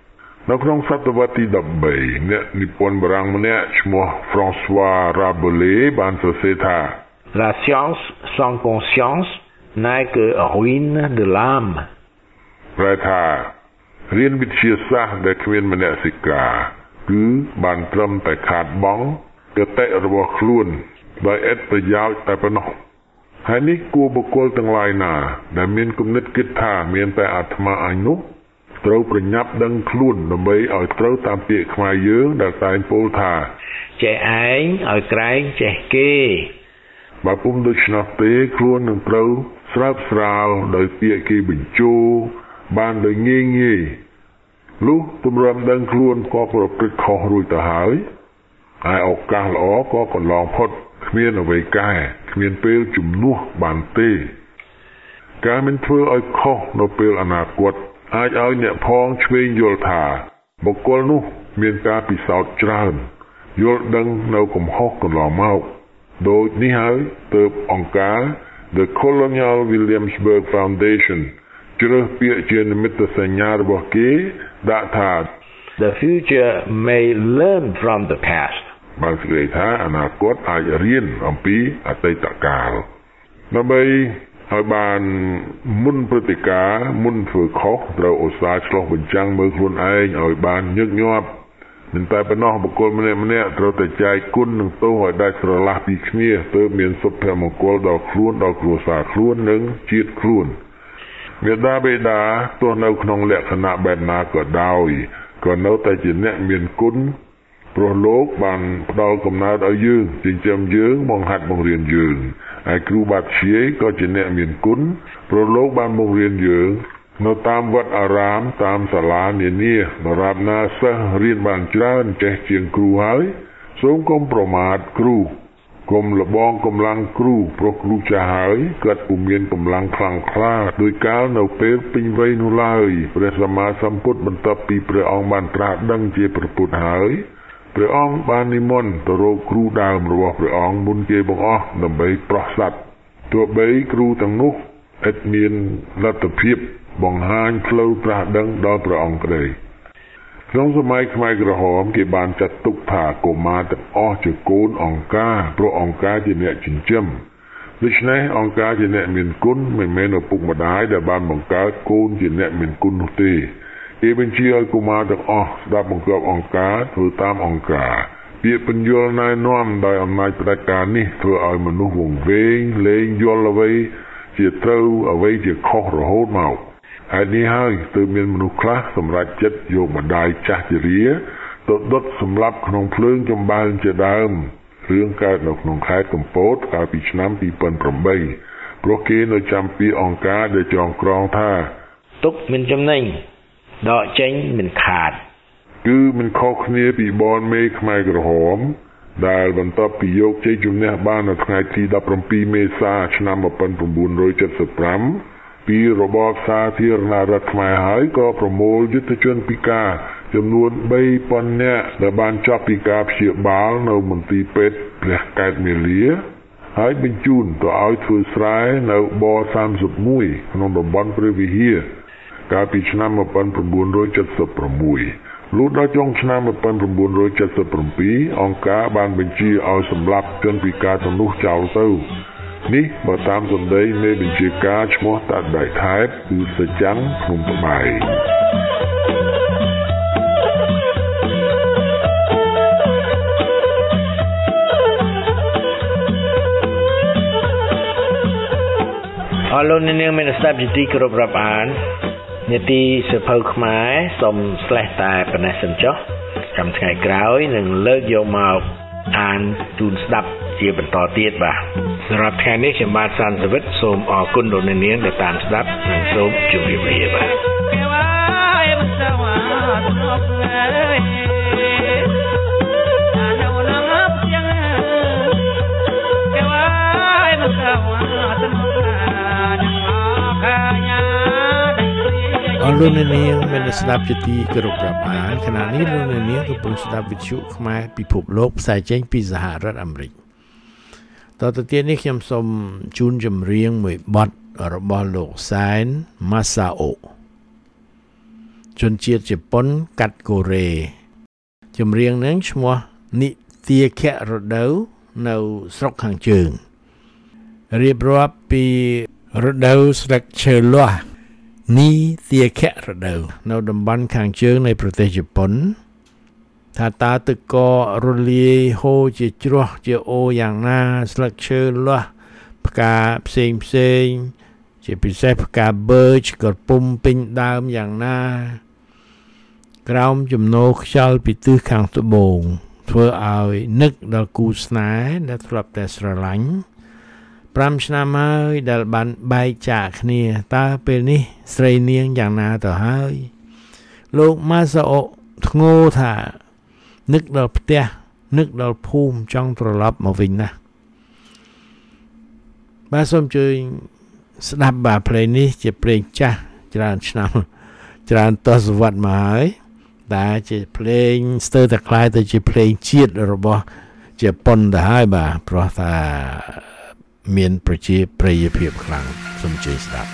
នៅក្នុងសតវត្សទី13អ្នកនិពន្ធបារាំងម្នាក់ឈ្មោះ François Rabelais បានសរសេរថា La science sans conscience n'est que ruine de l'âme ប្រែថារៀនវិទ្យាសាស្ត្រដែលគ្មានមនសិការគឺបានត្រឹមតែខាតបង់គតិរបស់ខ្លួនដោយឥតប្រយោជន៍តែប៉ុណ្ណោះហើយនេះគួរបុគ្គលទាំងឡាយណាដែលមានគំនិតគិតថាមានតែអាត្មាអញនោះត្រូវប្រញាប់ដឹងខ្លួនដើម្បីឲ្យត្រូវតាមពាក្យខ្មែរយើងដែលតែងពោលថាចេះឯងឲ្យក្រែងចេះគេបើពុំដូច្នោះទេខ្លួននឹងត្រូវស្រើបស្រាលដោយពាក្យគេបញ្ជោបានដោយងាយងាយលុះទម្រាំដឹងខ្លួនក៏ប្រព្រឹត្តខុសរួចទៅហើយហើយឱកាសល្អក៏កន្លងផុតគ្មានអ្វីកែគ្មានពេលជំនួសបានទេការមិនធ្វើឲ្យខុសនៅពេលអនាគតអាចឲ្យអ្នកផងឆ្វេងយល់ថាបុគ្គលនោះមានការពិសោធន៍ច្រើនយល់ដឹងនៅកំហុសកន្លងមកដូចនេះហើយទើបអង្គការ The Colonial Williamsburg Foundation ជ្រើសពាក្យជានិមិត្តសញ្ញារបស់គេដាក់ថា The future may learn from the past បានសេចក្តីថាអនាគតអាចរៀនអំពីអតីតកាលដើម្បីឲ្យបានមុនព្រឹត្តិការណ៍មុនធ្វើខុសត្រូវឧស្សាហ៍ឆ្លុះបញ្ចាំងមើលខ្លួនឯងឲ្យបានញឹកញាប់មិនតែប៉ុណ្ណោះបុគ្គលម្នាក់ម្នាក់ត្រូវតែចែកគុណនឹងទោសឲ្យដាច់ស្រឡះពីគ្នាទើបមានសុភមង្គលដល់ខ្លួនដល់គ្រួសារខ្លួននិងជាតិខ្លួនមេដាបេដាទោះនៅក្នុងលក្ខណៈបែបណាក៏ដោយក៏នៅតែជាអ្នកមានគុណព្រោះលោកបានផ្ដល់កំណើតឲ្យយើងចិញ្ចឹមយើងបង្ហាត់បង្រៀនយើងហើយគ្រូបាធ្យាយក៏ជាអ្នកមានគុណព្រោះលោកបានបង្រៀនយើងនៅតាមវត្តអារាមតាមសាលានានាបរាបណាសិស្សរៀនបានច្រើនចេះជាងគ្រូហើយសូមកុំប្រមាថគ្រូកុំលបងកម្លាំងគ្រូព្រោះគ្រូចាស់ហើយគាត់ពុំមានកម្លាំងខ្លាំងក្លាដោយកាលនៅពេលពេញវ័យនោះឡើយព្រះសម្មាសម្ពុទ្ធបន្ទាប់ពីព្រះអង្គបានត្រាស់ដឹងជាព្រះពុទ្ធហើយព្រះអង្គបាននិមន្តទៅរកគ្រូដើមរបស់ព្រះអង្គមុនគេបង្អស់ដើម្បីប្រោះសត្វទោះបីគ្រូទាំងនោះឥតមានលទ្ធភាពបង្ហាញផ្លូវត្រាស់ដឹងដល់ព្រះអង្គក្តីក្នុងសម័យខ្មែរក្រហមគេបានចាត់ទុកថាកុមារទាំងអស់ជាកូនអង្គការព្រោះអង្គការជាអ្នកចិញ្ចឹមដូច្នេះអង្គការជាអ្នកមានគុណមិនមែនឪពុកម្ដាយដែលបានបង្កើតកូនជាអ្នកមានគុណនោះទេគេបញ្ជាឲ្យកុមារទាំងអស់ស្ដាប់បង្គាប់អង្គការធ្វើតាមអង្គការពាក្យបញ្យល់ណែនាំដោយអំណាចផ្ដាច់ការនេះធ្វើឲ្យមនុស្សវង្វេងលែងយល់អ្វីជាត្រូវអ្វីជាខុសរហូតមកហើយនេះហើយទើបមានមនុស្សខ្លះសម្រេចចិត្តយកម្ដាយចាស់ជរាទៅដុតសម្លាប់ក្នុងភ្លើងចំបើងជាដើមរឿងកើតនៅក្នុងខេត្តកំពតកាលពីឆ្នាំពីរពាន់ប្រាំបីព្រោះគេនៅចាំពីអង្គការដែលចងក្រងថាទុកមិនចំណេញដកចេញមិនខាតគឺមិនខុសគ្នាពីបនមេខ្មែរក្រហមដែលបន្ទាប់ពីយកជ័យជំនះបាននៅថ្ងៃទីដប់ប្រាំពីរមេសាឆ្នាំmột nghìn chín trăm七十五ពីរបបសាធារណរដ្ឋខ្មែរហើយក៏ប្រមូលយុទ្ធជនពិការចំនួនបីពាន់នាក់ដែលបានចាប់ពីការព្យាបាលនៅមន្ទីរពេទ្យព្រះកែវមាលាហើយបញ្ជូនទៅឲ្យធ្វើស្រែនៅបសាមសិបមួយក្នុងតំបន់ព្រះវិហារកាលពីឆ្នាំmột nghìn chín trăm七十sáuលុះដល់ចុងឆ្នាំmột nghìn chín trăm七十bảyអង្គការបានបញ្ជាឲ្យសម្លាប់ជនពិការទាំងនោះចោលទៅនេះបើតាមសម្ដីនៃបញ្ជាការឈ្មោះតាដៃថែបគឺសច្ចាំភ្នំត្បែងអរលោកអ្នកនាងមានស្ដាប់ជាទីគោរពរាប់អាននាទីសៀវភៅខ្មែរសូមស្លេះតែប៉ុណ្ណេះសិនចុះចាំថ្ងៃក្រោយនឹងលើកយកមកអានជូនស្ដាប់ជាបន្តទៀតបាទសម្រាប់ថ្ងៃនេះខ្ញុំបាទសានសវិតសូមអរគុណលោកអ្នកនាងដែលតាមស្ដាប់និងសូមជម្រាបលាបាទអរលោកអ្នកនាងមានស្ដាប់ជាទីគោរពរាប់អានខណៈនេះលោកអ្នកនាងកំពុងស្ដាប់វិទ្យុខ្មែរពិភពលោកផ្សាយចេញពីសហរដ្ឋអាមេរិកតទៅទៀតនេះខ្ញុំសូមជូនចម្រៀងមួយបទរបស់លោកសែនម៉ាសាអូជនជាតិជប៉ុនកាត់កូរ៉េចម្រៀងនឹងឈ្មោះនិទាខៈរដូវនៅស្រុកខាងជើងរៀបរាប់ពីរដូវស្លឹកឈើលាស់និទាខៈរដូវនៅតំបន់ខាងជើងនៃប្រទេសជប៉ុនថាតើទឹកករលាយហូរជាជ្រោះជាអូរយ៉ាងណាស្លឹកឈើលាស់ផ្កាផ្សេងផ្សេងជាពិសេសផ្កា birch ក៏ពុំពេញដើមយ៉ាងណាក្រោមជំនោរខ្យល់ពីទិសខាងត្បូងធ្វើឲ្យនឹកដល់គូស្នេហ៍ដែលធ្លាប់តែស្រឡាញ់ប្រាំឆ្នាំហើយដែលបានបែកចាកគ្នាតើពេលនេះស្រីនាងយ៉ាងណាទៅហើយលោកម៉ាសាអូធ្ងោថានឹកដល់ផ្ទះនឹកដល់ភូមិចង់ត្រឡប់មកវិញណាស់បាទសូមជួយស្ដាប់បាទភ្លេងនេះជាភ្លេងចាស់ច្រើនឆ្នាំច្រើនទសវត្សរ៍មកហើយតែជាភ្លេងស្ទើរតែคล้ายទៅជាភ្លេងជាតិរបស់ជប៉ុនទៅហើយបាទព្រោះថាមានប្រជាប្រិយភាពខ្លាំងសូមជួយស្ដាប់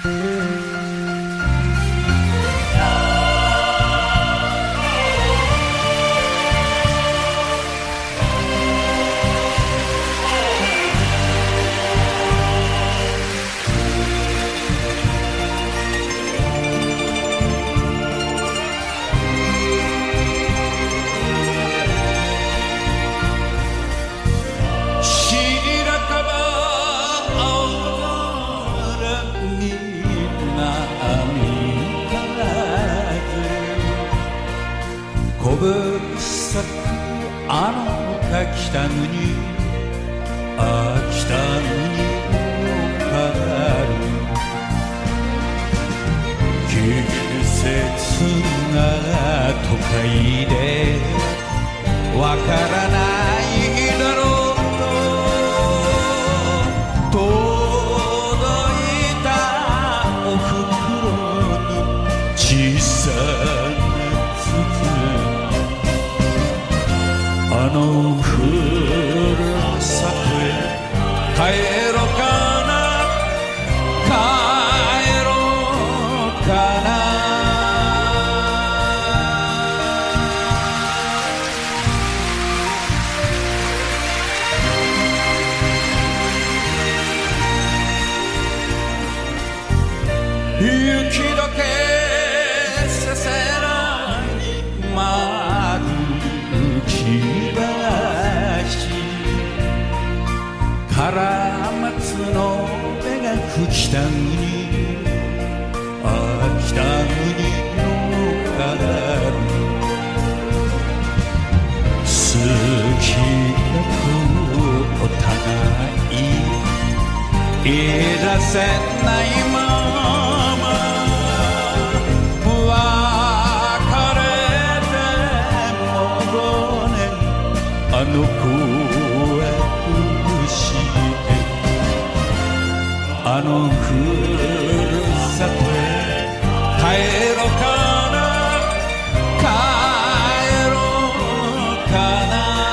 あの北国にあ北国かかる季節が都会でわからないだろうと届いたおふくろに小さなあのふるさとへ帰ろうかな帰ろうかな雪解けせせらに舞う木カラマツの芽が吹きたにあ北国のから好きだとお互い言い出せないまま別れてもごねんあの子あのふるさとへ帰ろうかな帰ろうかな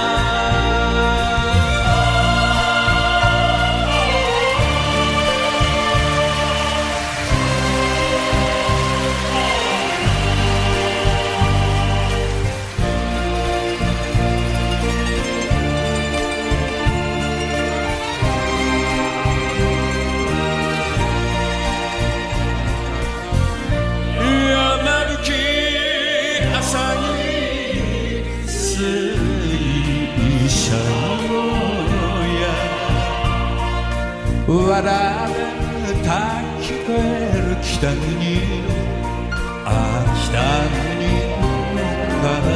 わらた聞こえる北国あ北国から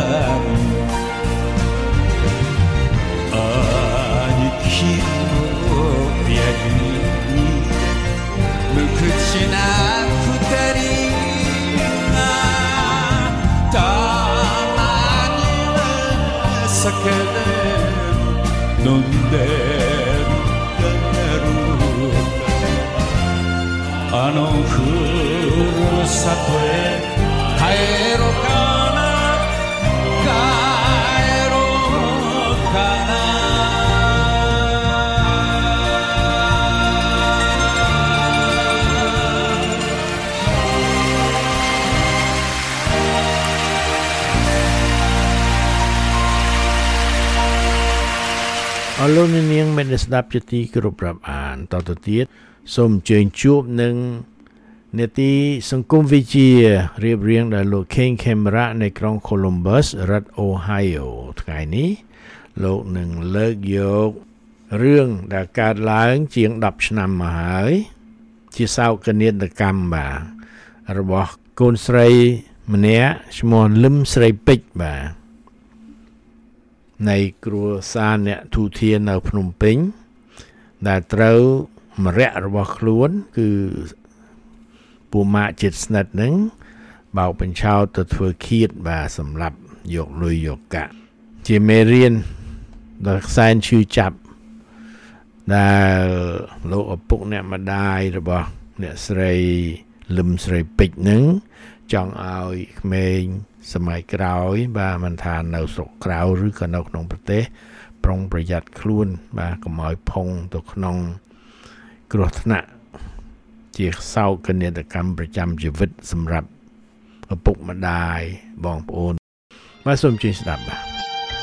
兄貴のやりに無口な二人がたまには酒で飲んであのふるさとへ帰ろうかな帰ろうかなលោកនាងមានស្ដាប់ជាទីគោរពរាប់អានតទៅទៀតសូមអញ្ជើញជួបនឹងនេតិសង្គមវិទ្យារៀបរៀងដោយលោក King Camera នៅក្រុង Columbus រដ្ឋ Ohio ថ្ងៃនេះលោកនឹងលើកយករឿងដែលកើតឡើងជាងដប់ឆ្នាំមកហើយជាសោកនាដកម្មបាទរបស់កូនស្រីម្នាក់ឈ្មោះលឹមស្រីពេជ្របាទនៃគ្រួសារអ្នកទូធាននៅភ្នំពេញដែលត្រូវម្រាក់របស់ខ្លួនគឺពូម៉ាក់ចិត្តស្និទ្ធនឹងបោកបញ្ឆោតទៅធ្វើឃាតបាទសម្រាប់យកលុយយកកាក់ជាមេរៀនដល់ខ្សែឈឺចាប់ដែលលោកឪពុកអ្នកម្ដាយរបស់អ្នកស្រីលឹមស្រីពេជ្រនឹងចង់ឲ្យក្មេងសម័យក្រោយបាទមិនថានៅស្រុកក្រៅឬក៏នៅក្នុងប្រទេសប្រុងប្រយ័ត្នខ្លួនបាទកុំឲ្យផុងទៅក្នុងគ្រោះថ្នាក់ជាសោកនាដកម្មប្រចាំជីវិតសម្រាប់ឪពុកម្ដាយបងប្អូនបាទសូមជួយស្ដាប់បាទ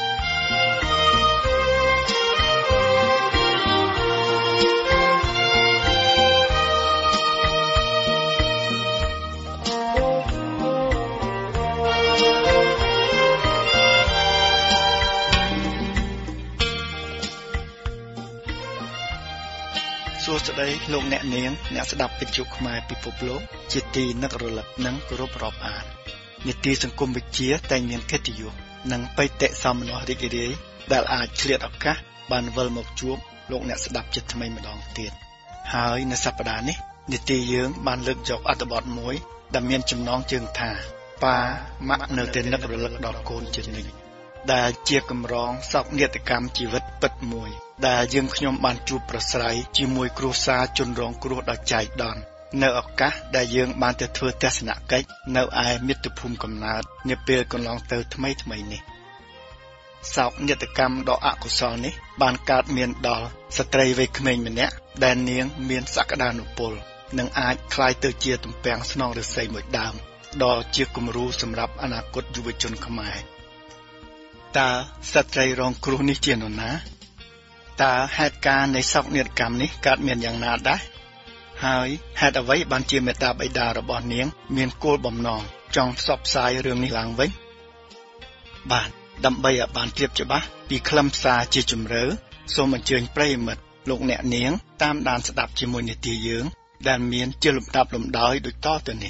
សួស្តីលោកអ្នកនាងអ្នកស្ដាប់វិទ្យុខ្មែរពិភពលោកជាទីនឹករលឹកនិងគោរពរាប់អាននីតិសង្គមវិទ្យាតែងមានកិត្តិយសនិងបេតិសោមនស្សរីករាយដែលអាចឆ្លៀតឱកាសបានវិលមកជួបលោកអ្នកស្ដាប់ជាថ្មីម្ដងទៀតហើយនៅសប្តាហ៍នេះនីតិយើងបានលើកយកអត្ថបទមួយដែលមានចំណងជើងថាប៉ាម៉ាក់នៅតែនឹករលឹកដល់កូនជានិច្ចដែលជាកម្រងសោកនាដកម្មជីវិតពិតមួយដែលយើងខ្ញុំបានជួបប្រស្រ័យជាមួយគ្រួសារជនរងគ្រោះដោយចៃដន្យនៅឱកាសដែលយើងបានទៅធ្វើទស្សនកិច្ចនៅឯមាតុភូមិកំណើតនាពេលកន្លងទៅថ្មីថ្មីនេះសោកនាដកម្មដ៏អកុសលនេះបានកើតមានដល់ស្ត្រីវ័យក្មេងម្នាក់ដែលនាងមានសក្តានុពលនិងអាចក្លាយទៅជាទំពាំងស្នងឫស្សីមួយដើមដ៏ជាគំរូសម្រាប់អនាគតយុវជនខ្មែរតើស្ត្រីរងគ្រោះនេះជានរណាតើហេតុការណ៍នៃសោកនាដកម្មនេះកើតមានយ៉ាងណាដែរហើយហេតុអ្វីបានជាមេត្តាបិតារបស់នាងមានគោលបំណងចង់ផ្សព្វផ្សាយរឿងនេះឡើងវិញបាទដើម្បីឲ្យបានជ្រាបច្បាស់ពីខ្លឹមសារជាជម្រៅសូមអញ្ជើញប្រិយមិត្តលោកអ្នកនាងតាមដានស្ដាប់ជាមួយនីតិយើងដែលមានជាលំដាប់លំដោយដូចតទៅនេះ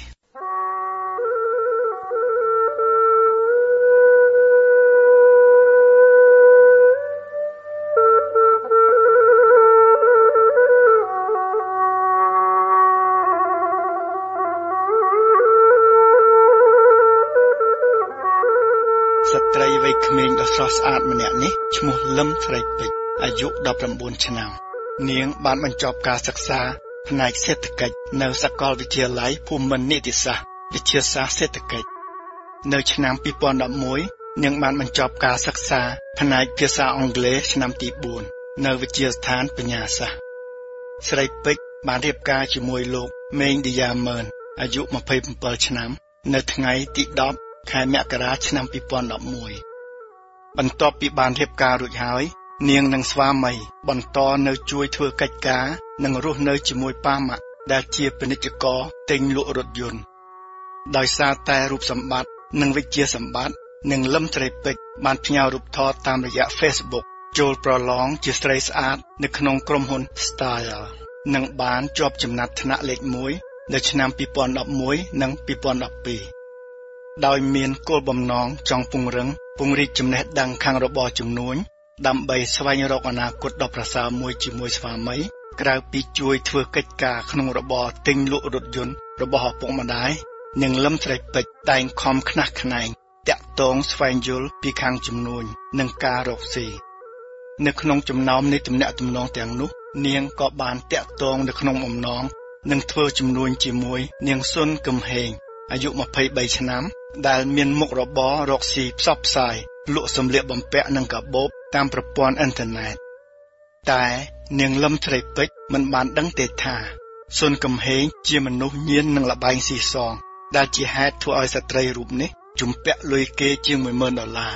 ស្ត្រីវ័យក្មេងដ៏ស្រស់ស្អាតម្នាក់នេះឈ្មោះលឹមស្រីពេជ្រអាយុដប់ប្រាំបួនឆ្នាំនាងបានបញ្ចប់ការសិក្សាផ្នែកសេដ្ឋកិច្ចនៅសាកលវិទ្យាល័យភូមិន្ទនីតិសាស្ត្រវិទ្យាសាស្ត្រសេដ្ឋកិច្ចនៅឆ្នាំពីរពាន់ដប់មួយនាងបានបញ្ចប់ការសិក្សាផ្នែកភាសាអង់គ្លេសឆ្នាំទីបួននៅវិទ្យាស្ថានបញ្ញាសាស្ត្រស្រីពេជ្របានរៀបការជាមួយលោកមេងឌីយ៉ាម៉ឺនអាយុម្ភៃប្រាំbảyឆ្នាំនៅថ្ងៃទីដប់ខែមករាឆ្នាំពីរពាន់ដប់មួយបន្ទាប់ពីបានរៀបការរួចហើយនាងនិងស្វាមីបន្តនៅជួយធ្វើកិច្ចការនិងរស់នៅជាមួយប៉ាម៉ាក់ដែលជាពាណិជ្ជករទិញលក់រថយន្តដោយសារតែរូបសម្បត្តិនិងវិជ្ជាសម្បត្តិនិងលឹមស្រីពេជ្របានផ្ញើរូបថតតាមរយៈ Facebook ចូលប្រឡងជាស្រីស្អាតនៅក្នុងក្រុមហ៊ុន Style និងបានជាប់ចំណាត់ថ្នាក់លេខមួយនៅឆ្នាំពីរពាន់ដប់មួយនិងពីរពាន់ដប់ពីរដោយមានគោលបំណងចង់ពង្រឹងពង្រីកចំណេះដឹងខាងរបរជំនួញដើម្បីស្វែងរកអនាគតដ៏ប្រសើរមួយជាមួយស្វាមីក្រៅពីជួយធ្វើកិច្ចការក្នុងរបរទិញលក់រថយន្តរបស់ឪពុកម្ដាយនិងលឹមស្រីពេជ្រតែងខំខ្នះខ្នែងតាក់ទងស្វែងយល់ពីខាងជំនួញនិងការរកស៊ីនៅក្នុងចំណោមនៃទំនាក់ទំនងទាំងនោះនាងក៏បានតាក់ទងនៅក្នុងបំណងនឹងធ្វើជំនួញជាមួយនាងសុនកឹមហេងអាយុម្ភៃបីឆ្នាំដែលមានមុខរបររកស៊ីផ្សព្វផ្សាយលក់សម្លៀកបំពាក់និងកាបូបតាមប្រព័ន្ធអ៊ីនធឺណិតតែនាងលឹមស្រីពេជ្រមិនបានដឹងទេថាសុនកឹមហេងជាមនុស្សញៀននឹងលបែងស៊ីសងដែលជាហេតុធ្វើឲ្យស្ត្រីរូបនេះជំពាក់លុយគេជាងមួយម៉ឺនដុល្លារ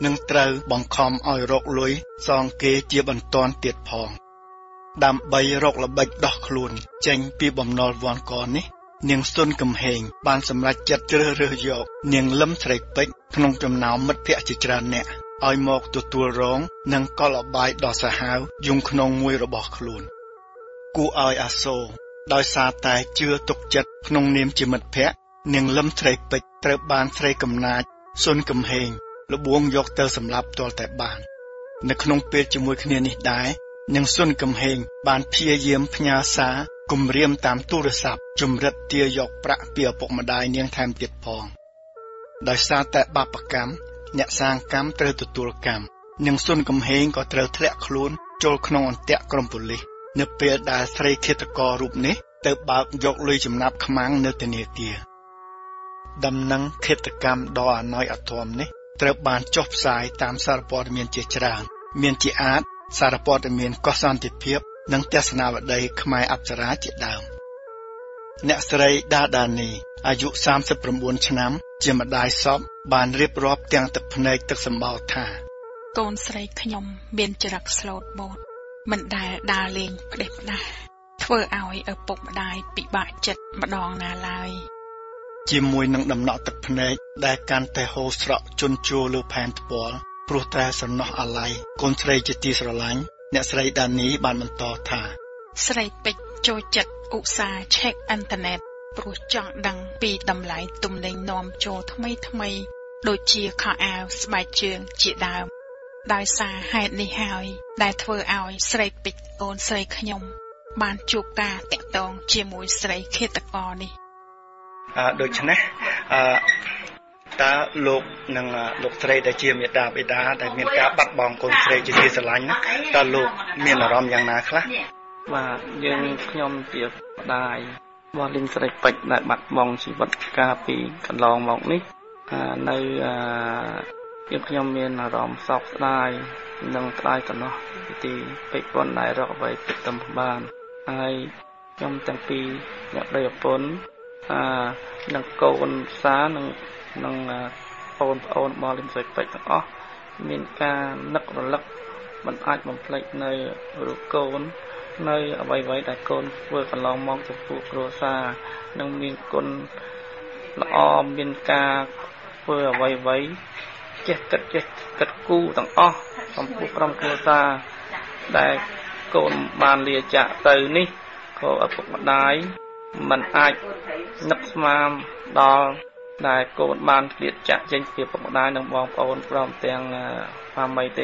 នឹងត្រូវបង្ខំឲ្យរកលុយសងគេជាបន្ទាន់ទៀតផងដើម្បីរកល្បិចដោះខ្លួនចេញពីបំណុលវាន់កនេះនាងសុនកំហេងបានសម្រេចចិត្តជ្រើសរើសយកនាងលឹមស្រីពេជ្រក្នុងចំណោមមិត្តភ័ក្តិជាច្រើនអ្នកឲ្យមកទទួលរងនឹងកលបាយដ៏សាហាវយំក្នុងមួយរបស់ខ្លួនគួរឲ្យអាសូរដោយសារតែជឿទុកចិត្តក្នុងនាមជាមិត្តភ័ក្តិនាងលឹមស្រីពេជ្រត្រូវបានស្រីកំណាចសុនកំហេងលបួងយកទៅសម្លាប់ទាល់តែបាននៅក្នុងពេលជាមួយគ្នានេះដែរនាងសុនកំហេងបានព្យាយាមផ្ញើសារគំរាមតាមទូរស័ព្ទជំរិតទារយកប្រាក់ពីឪពុកម្ដាយនាងថែមទៀតផងដោយសារតែបាបកម្មអ្នកសាងកម្មត្រូវទទួលកម្មនាងសុនកំហេងក៏ត្រូវធ្លាក់ខ្លួនចូលក្នុងអន្ទាក់ក្រុមប៉ូលីសនៅពេលដែលស្រីឃាតកររូបនេះទៅបើកយកលុយចំណាប់ខ្មាំងនៅធនាគារដំណឹងឃាតកម្មដ៏អណោចអធមនេះត្រូវបានចុះផ្សាយតាមសារព័ត៌មានជាច្រើនមានជាអាចសារព័ត៌មានកុសន្តិភាពនិងទស្សនាវដ្តីខ្មែរអប្សរាជាដើមអ្នកស្រីដាដានីអាយុសាមសិប៩ឆ្នាំជាម្ដាយសពបានរៀបរាប់ទាំងទឹកភ្នែកទឹកសម្បោរថាកូនស្រីខ្ញុំមានចរិតស្លូតបូតមិនដែលដើរលេងផ្ដេសផ្ដាសធ្វើឲ្យឪពុកម្ដាយពិបាកចិត្តម្ដងណាឡើយជាមួយនឹងដំណក់ទឹកភ្នែកដែលកាន់តែហូរស្រក់ជន់ជោរលើផែនថ្ពាល់ព្រោះតែសំណោះអាល័យកូនស្រីជាទីស្រឡាញ់អ្នកស្រីដានីបានបន្តថាស្រីពេជ្រចូលចិត្តឧស្សាហ៍ឆែកអ៊ីនធឺណិតព្រោះចង់ដឹងពីតម្លៃទំនិញនាំចូលថ្មីថ្មីដូចជាខោអាវស្បែកជើងជាដើមដោយសារហេតុនេះហើយដែលធ្វើឲ្យស្រីពេជ្រកូនស្រីខ្ញុំបានជួបការតាក់ទងជាមួយស្រីឃាតករនេះអឺដូច្នេះអឺតើលោកនិងលោកស្រីដែលជាមេដាបេដាដែលមានការបាត់បង់កូនស្រីជាទីស្រឡាញ់តើលោកមានអារម្មណ៍យ៉ាងណាខ្លះបាទយើងខ្ញុំជាម្ដាយរបស់លីងស្រីពេជ្រដែលបាត់បង់ជីវិតកាលពីកន្លងមកនេះនៅខ្ញុំខ្ញុំមានអារម្មណ៍សោកស្ដាយនិងក្តាយកំណោះទីពេជ្រប៉ុនដែលរកអ្វីពិតទំបានហើយខ្ញុំទាំងពីរអ្នកប្តីប្រពន្ធអឺនិងកូនសានិងនិងបងប្អូនរបស់លីងស្រីពេជ្រទាំងអស់មានការនឹករលឹកមិនអាចបំភ្លេចនៅរូបកូននៅអ្វីៗដែលកូនធ្វើកន្លងមកចំពោះគ្រួសារនិងមានគុណល្អមានការធ្វើអ្វីៗចេះគិតចេះគិតគូរទាំងអស់ចំពោះក្រុមគ្រួសារដែលកូនបានលាចាកទៅនេះក៏ឪពុកម្ដាយមិនអាចនឹកស្មានដល់ដែលកូនបានលាចាកចេញពីឪពុកម្ដាយនិងបងប្អូនព្រមទាំងប៉ាម៉ៃទេ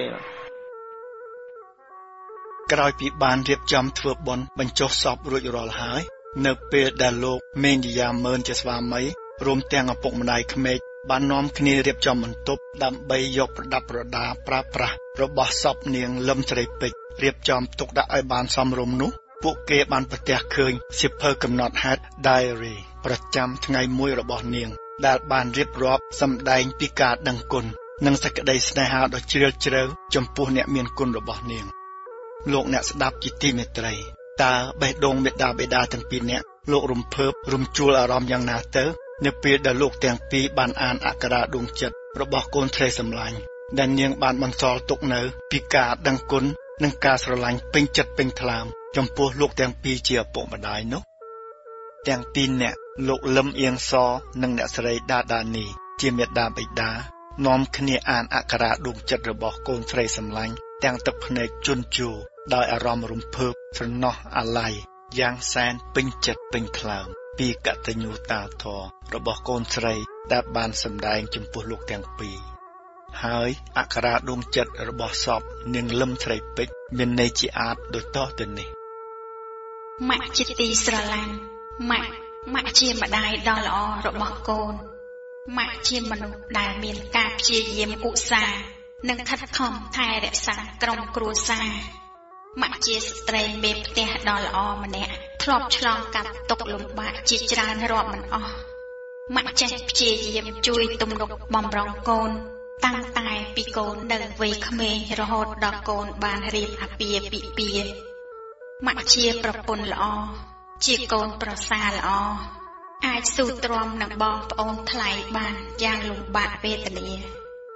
ក្រោយពីបានរៀបចំធ្វើបុណ្យបញ្ចុះសពរួចរាល់ហើយនៅពេលដែលលោកមេងឌីយ៉ាម៉ឺនជាស្វាមីរួមទាំងឪពុកម្ដាយក្មេកបាននាំគ្នារៀបចំបន្ទប់ដើម្បីយកប្រដាប់ប្រដាប្រើប្រាស់របស់សពនាងលឹមស្រីពេជ្ររៀបចំទុកដាក់ឲ្យបានសមរម្យនោះពួកគេបានប្រទះឃើញសៀវភៅកំណត់ហេតុ Diary ប្រចាំថ្ងៃមួយរបស់នាងដែលបានរៀបរាប់សម្ដែងពីការដឹងគុណនិងសេចក្តីស្នេហាដ៏ជ្រាលជ្រៅចំពោះអ្នកមានគុណរបស់នាងលោកអ្នកស្ដាប់ជាទីមេត្រីតើបេះដូងមេដាបេដាទាំងពីរនាក់លោករំភើបរំជួលអារម្មណ៍យ៉ាងណាទៅនៅពេលដែលលោកទាំងពីរបានអានអក្សរាដួងចិត្តរបស់កូនស្រីសម្លាញ់ដែលនាងបានបន្សល់ទុកនៅពីការដឹងគុណនិងការស្រឡាញ់ពេញចិត្តពេញថ្លើមចំពោះលោកទាំងពីរជាឪពុកម្ដាយនោះទាំងពីរនាក់លោកលឹមអៀងសនិងអ្នកស្រីដាដានីជាមេដាបិតានាំគ្នាអានអក្សរាដួងចិត្តរបស់កូនស្រីសម្លាញ់ទាំងទឹកភ្នែកជន់ជោរដោយអារម្មណ៍រំភើបស្រណោះអាល័យយ៉ាងសែនពេញចិត្តពេញថ្លើមពីកតញ្ញូតាធម៌របស់កូនស្រីដែលបានសម្ដែងចំពោះលោកទាំងពីរហើយអក្សរាដួងចិត្តរបស់សពនាងលឹមស្រីពេជ្រមានន័យជាអាតដូចតទៅនេះម៉ាក់ជាទីស្រឡាញ់ម៉ាក់ម៉ាក់ជាម្ដាយដ៏ល្អរបស់កូនម៉ាក់ជាមនុស្សដែលមានការព្យាយាមឧស្សាហ៍និងខិតខំថែរក្សាក្រុមគ្រួសារម៉ាក់ជាស្ត្រីមេផ្ទះដ៏ល្អម្នាក់ធ្លាប់ឆ្លងកាត់ទុក្ខលំបាកជាច្រើនរាប់មិនអស់ម៉ាក់ចេះព្យាយាមជួយទំនុកបម្រុងកូនតាំងតែពីកូននៅវ័យក្មេងរហូតដល់កូនបានរៀបអាពាហ៍ពិពាហ៍ម៉ាក់ជាប្រពន្ធល្អជាកូនប្រសារល្អអាចស៊ូទ្រាំនឹងបងប្អូនថ្លៃបានយ៉ាងលំបាកវេទនា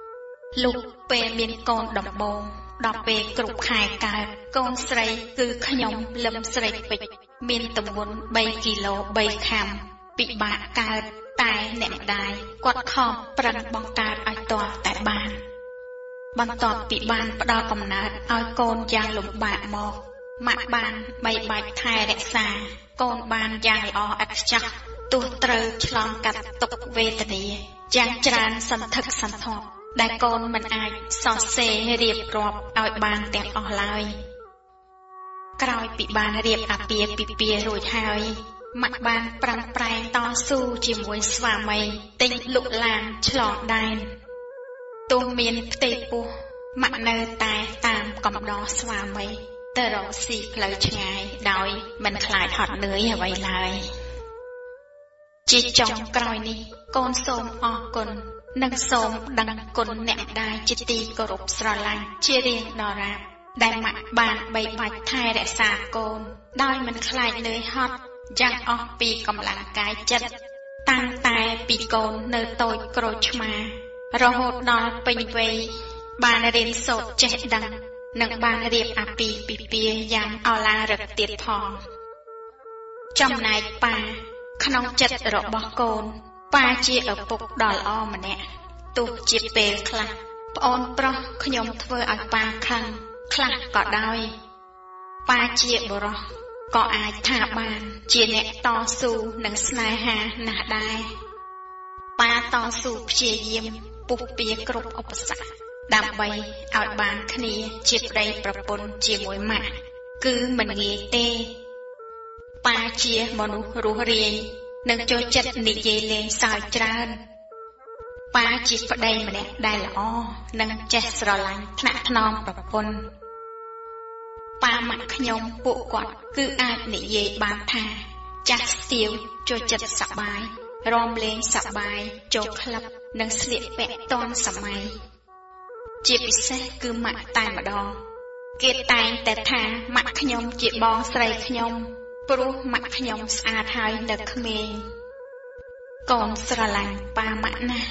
លោកពេលមានកូនដំបងដល់ពេលគ្រប់ខែកើតកូនស្រីគឺខ្ញុំលឹមស្រីពេជ្រមានទម្ងន់បីគីឡូបីខាំពិបាកកើតតែអ្នកម្ដាយគាត់ខំប្រឹងបង្កើតឲ្យទាល់តែបានបន្ទាប់ពីបានផ្ដល់កំណើតឲ្យកូនយ៉ាងលំបាកមកម៉ាក់បានបីបាច់ថែរក្សាកូនបានយ៉ាងល្អឥតខ្ចោះទោះត្រូវឆ្លងកាត់ទុក្ខវេទនាយ៉ាងច្រើនសន្ធឹកសន្ធាប់ដែលកូនមិនអាចសរសេររៀបរាប់ឲ្យបានទាំងអស់ឡើយក្រោយពីបានរៀបអាពាហ៍ពិពាហ៍រួចហើយម៉ាក់បានប្រឹងប្រែងតស៊ូជាមួយស្វាមីទិញលក់ឡានឆ្លងដែនទោះមានផ្ទៃពោះម៉ាក់នៅតែតាមកំដរស្វាមីទៅរកស៊ីផ្លូវឆ្ងាយដោយមិនខ្លាចហត់នឿយអ្វីឡើយជាចុងក្រោយនេះកូនសូមអរគុណនិងសូមដឹងគុណអ្នកម្ដាយជាទីគោរពស្រឡាញ់ជារៀងដរាបដែលម៉ាក់បានបីបាច់ថែរក្សាកូនដោយមិនខ្លាចនឿយហត់យ៉ាងអស់ពីកម្លាំងកាយចិត្តតាំងតែពីកូននៅតូចក្រូចឆ្មារហូតដល់ពេញវ័យបានរៀនសូត្រចេះដឹងនិងបានរៀបអាពាហ៍ពិពាហ៍យ៉ាងឱឡារិកទៀតផងចំណែកប៉ាក្នុងចិត្តរបស់កូនប៉ាជាឪពុកដ៏ល្អម្នាក់ទោះជាពេលខ្លះប្អូនប្រុសខ្ញុំធ្វើឲ្យប៉ាខឹងខ្លះក៏ដោយប៉ាជាបុរសក៏អាចថាបានជាអ្នកតស៊ូនឹងស្នេហាណាស់ដែរប៉ាតស៊ូព្យាយាមពុះពៀគ្រប់ឧបសគ្គដើម្បីឲ្យបានគ្នាជាប្តីប្រពន្ធជាមួយម៉ាក់គឺមិនងាយទេប៉ាជាមនុស្សរស់រាយនិងចូលចិត្តនិយាយលេងសើចច្រើនប៉ាជាប្តីម្នាក់ដែលល្អនិងចេះស្រឡាញ់ថ្នាក់ថ្នមប្រពន្ធប៉ាម៉ាក់ខ្ញុំពួកគាត់គឺអាចនិយាយបានថាចាស់ស្ទាវចូលចិត្តសប្បាយរំលេងសប្បាយចូលក្លឹបនិងស្លៀកពាក់ទាន់សម័យជាពិសេសគឺម៉ាក់តែម្ដងគេតែងតែថាម៉ាក់ខ្ញុំជាបងស្រីខ្ញុំព្រោះម៉ាក់ខ្ញុំស្អាតហើយនៅក្មេងកូនស្រឡាញ់ប៉ាម៉ាក់ណាស់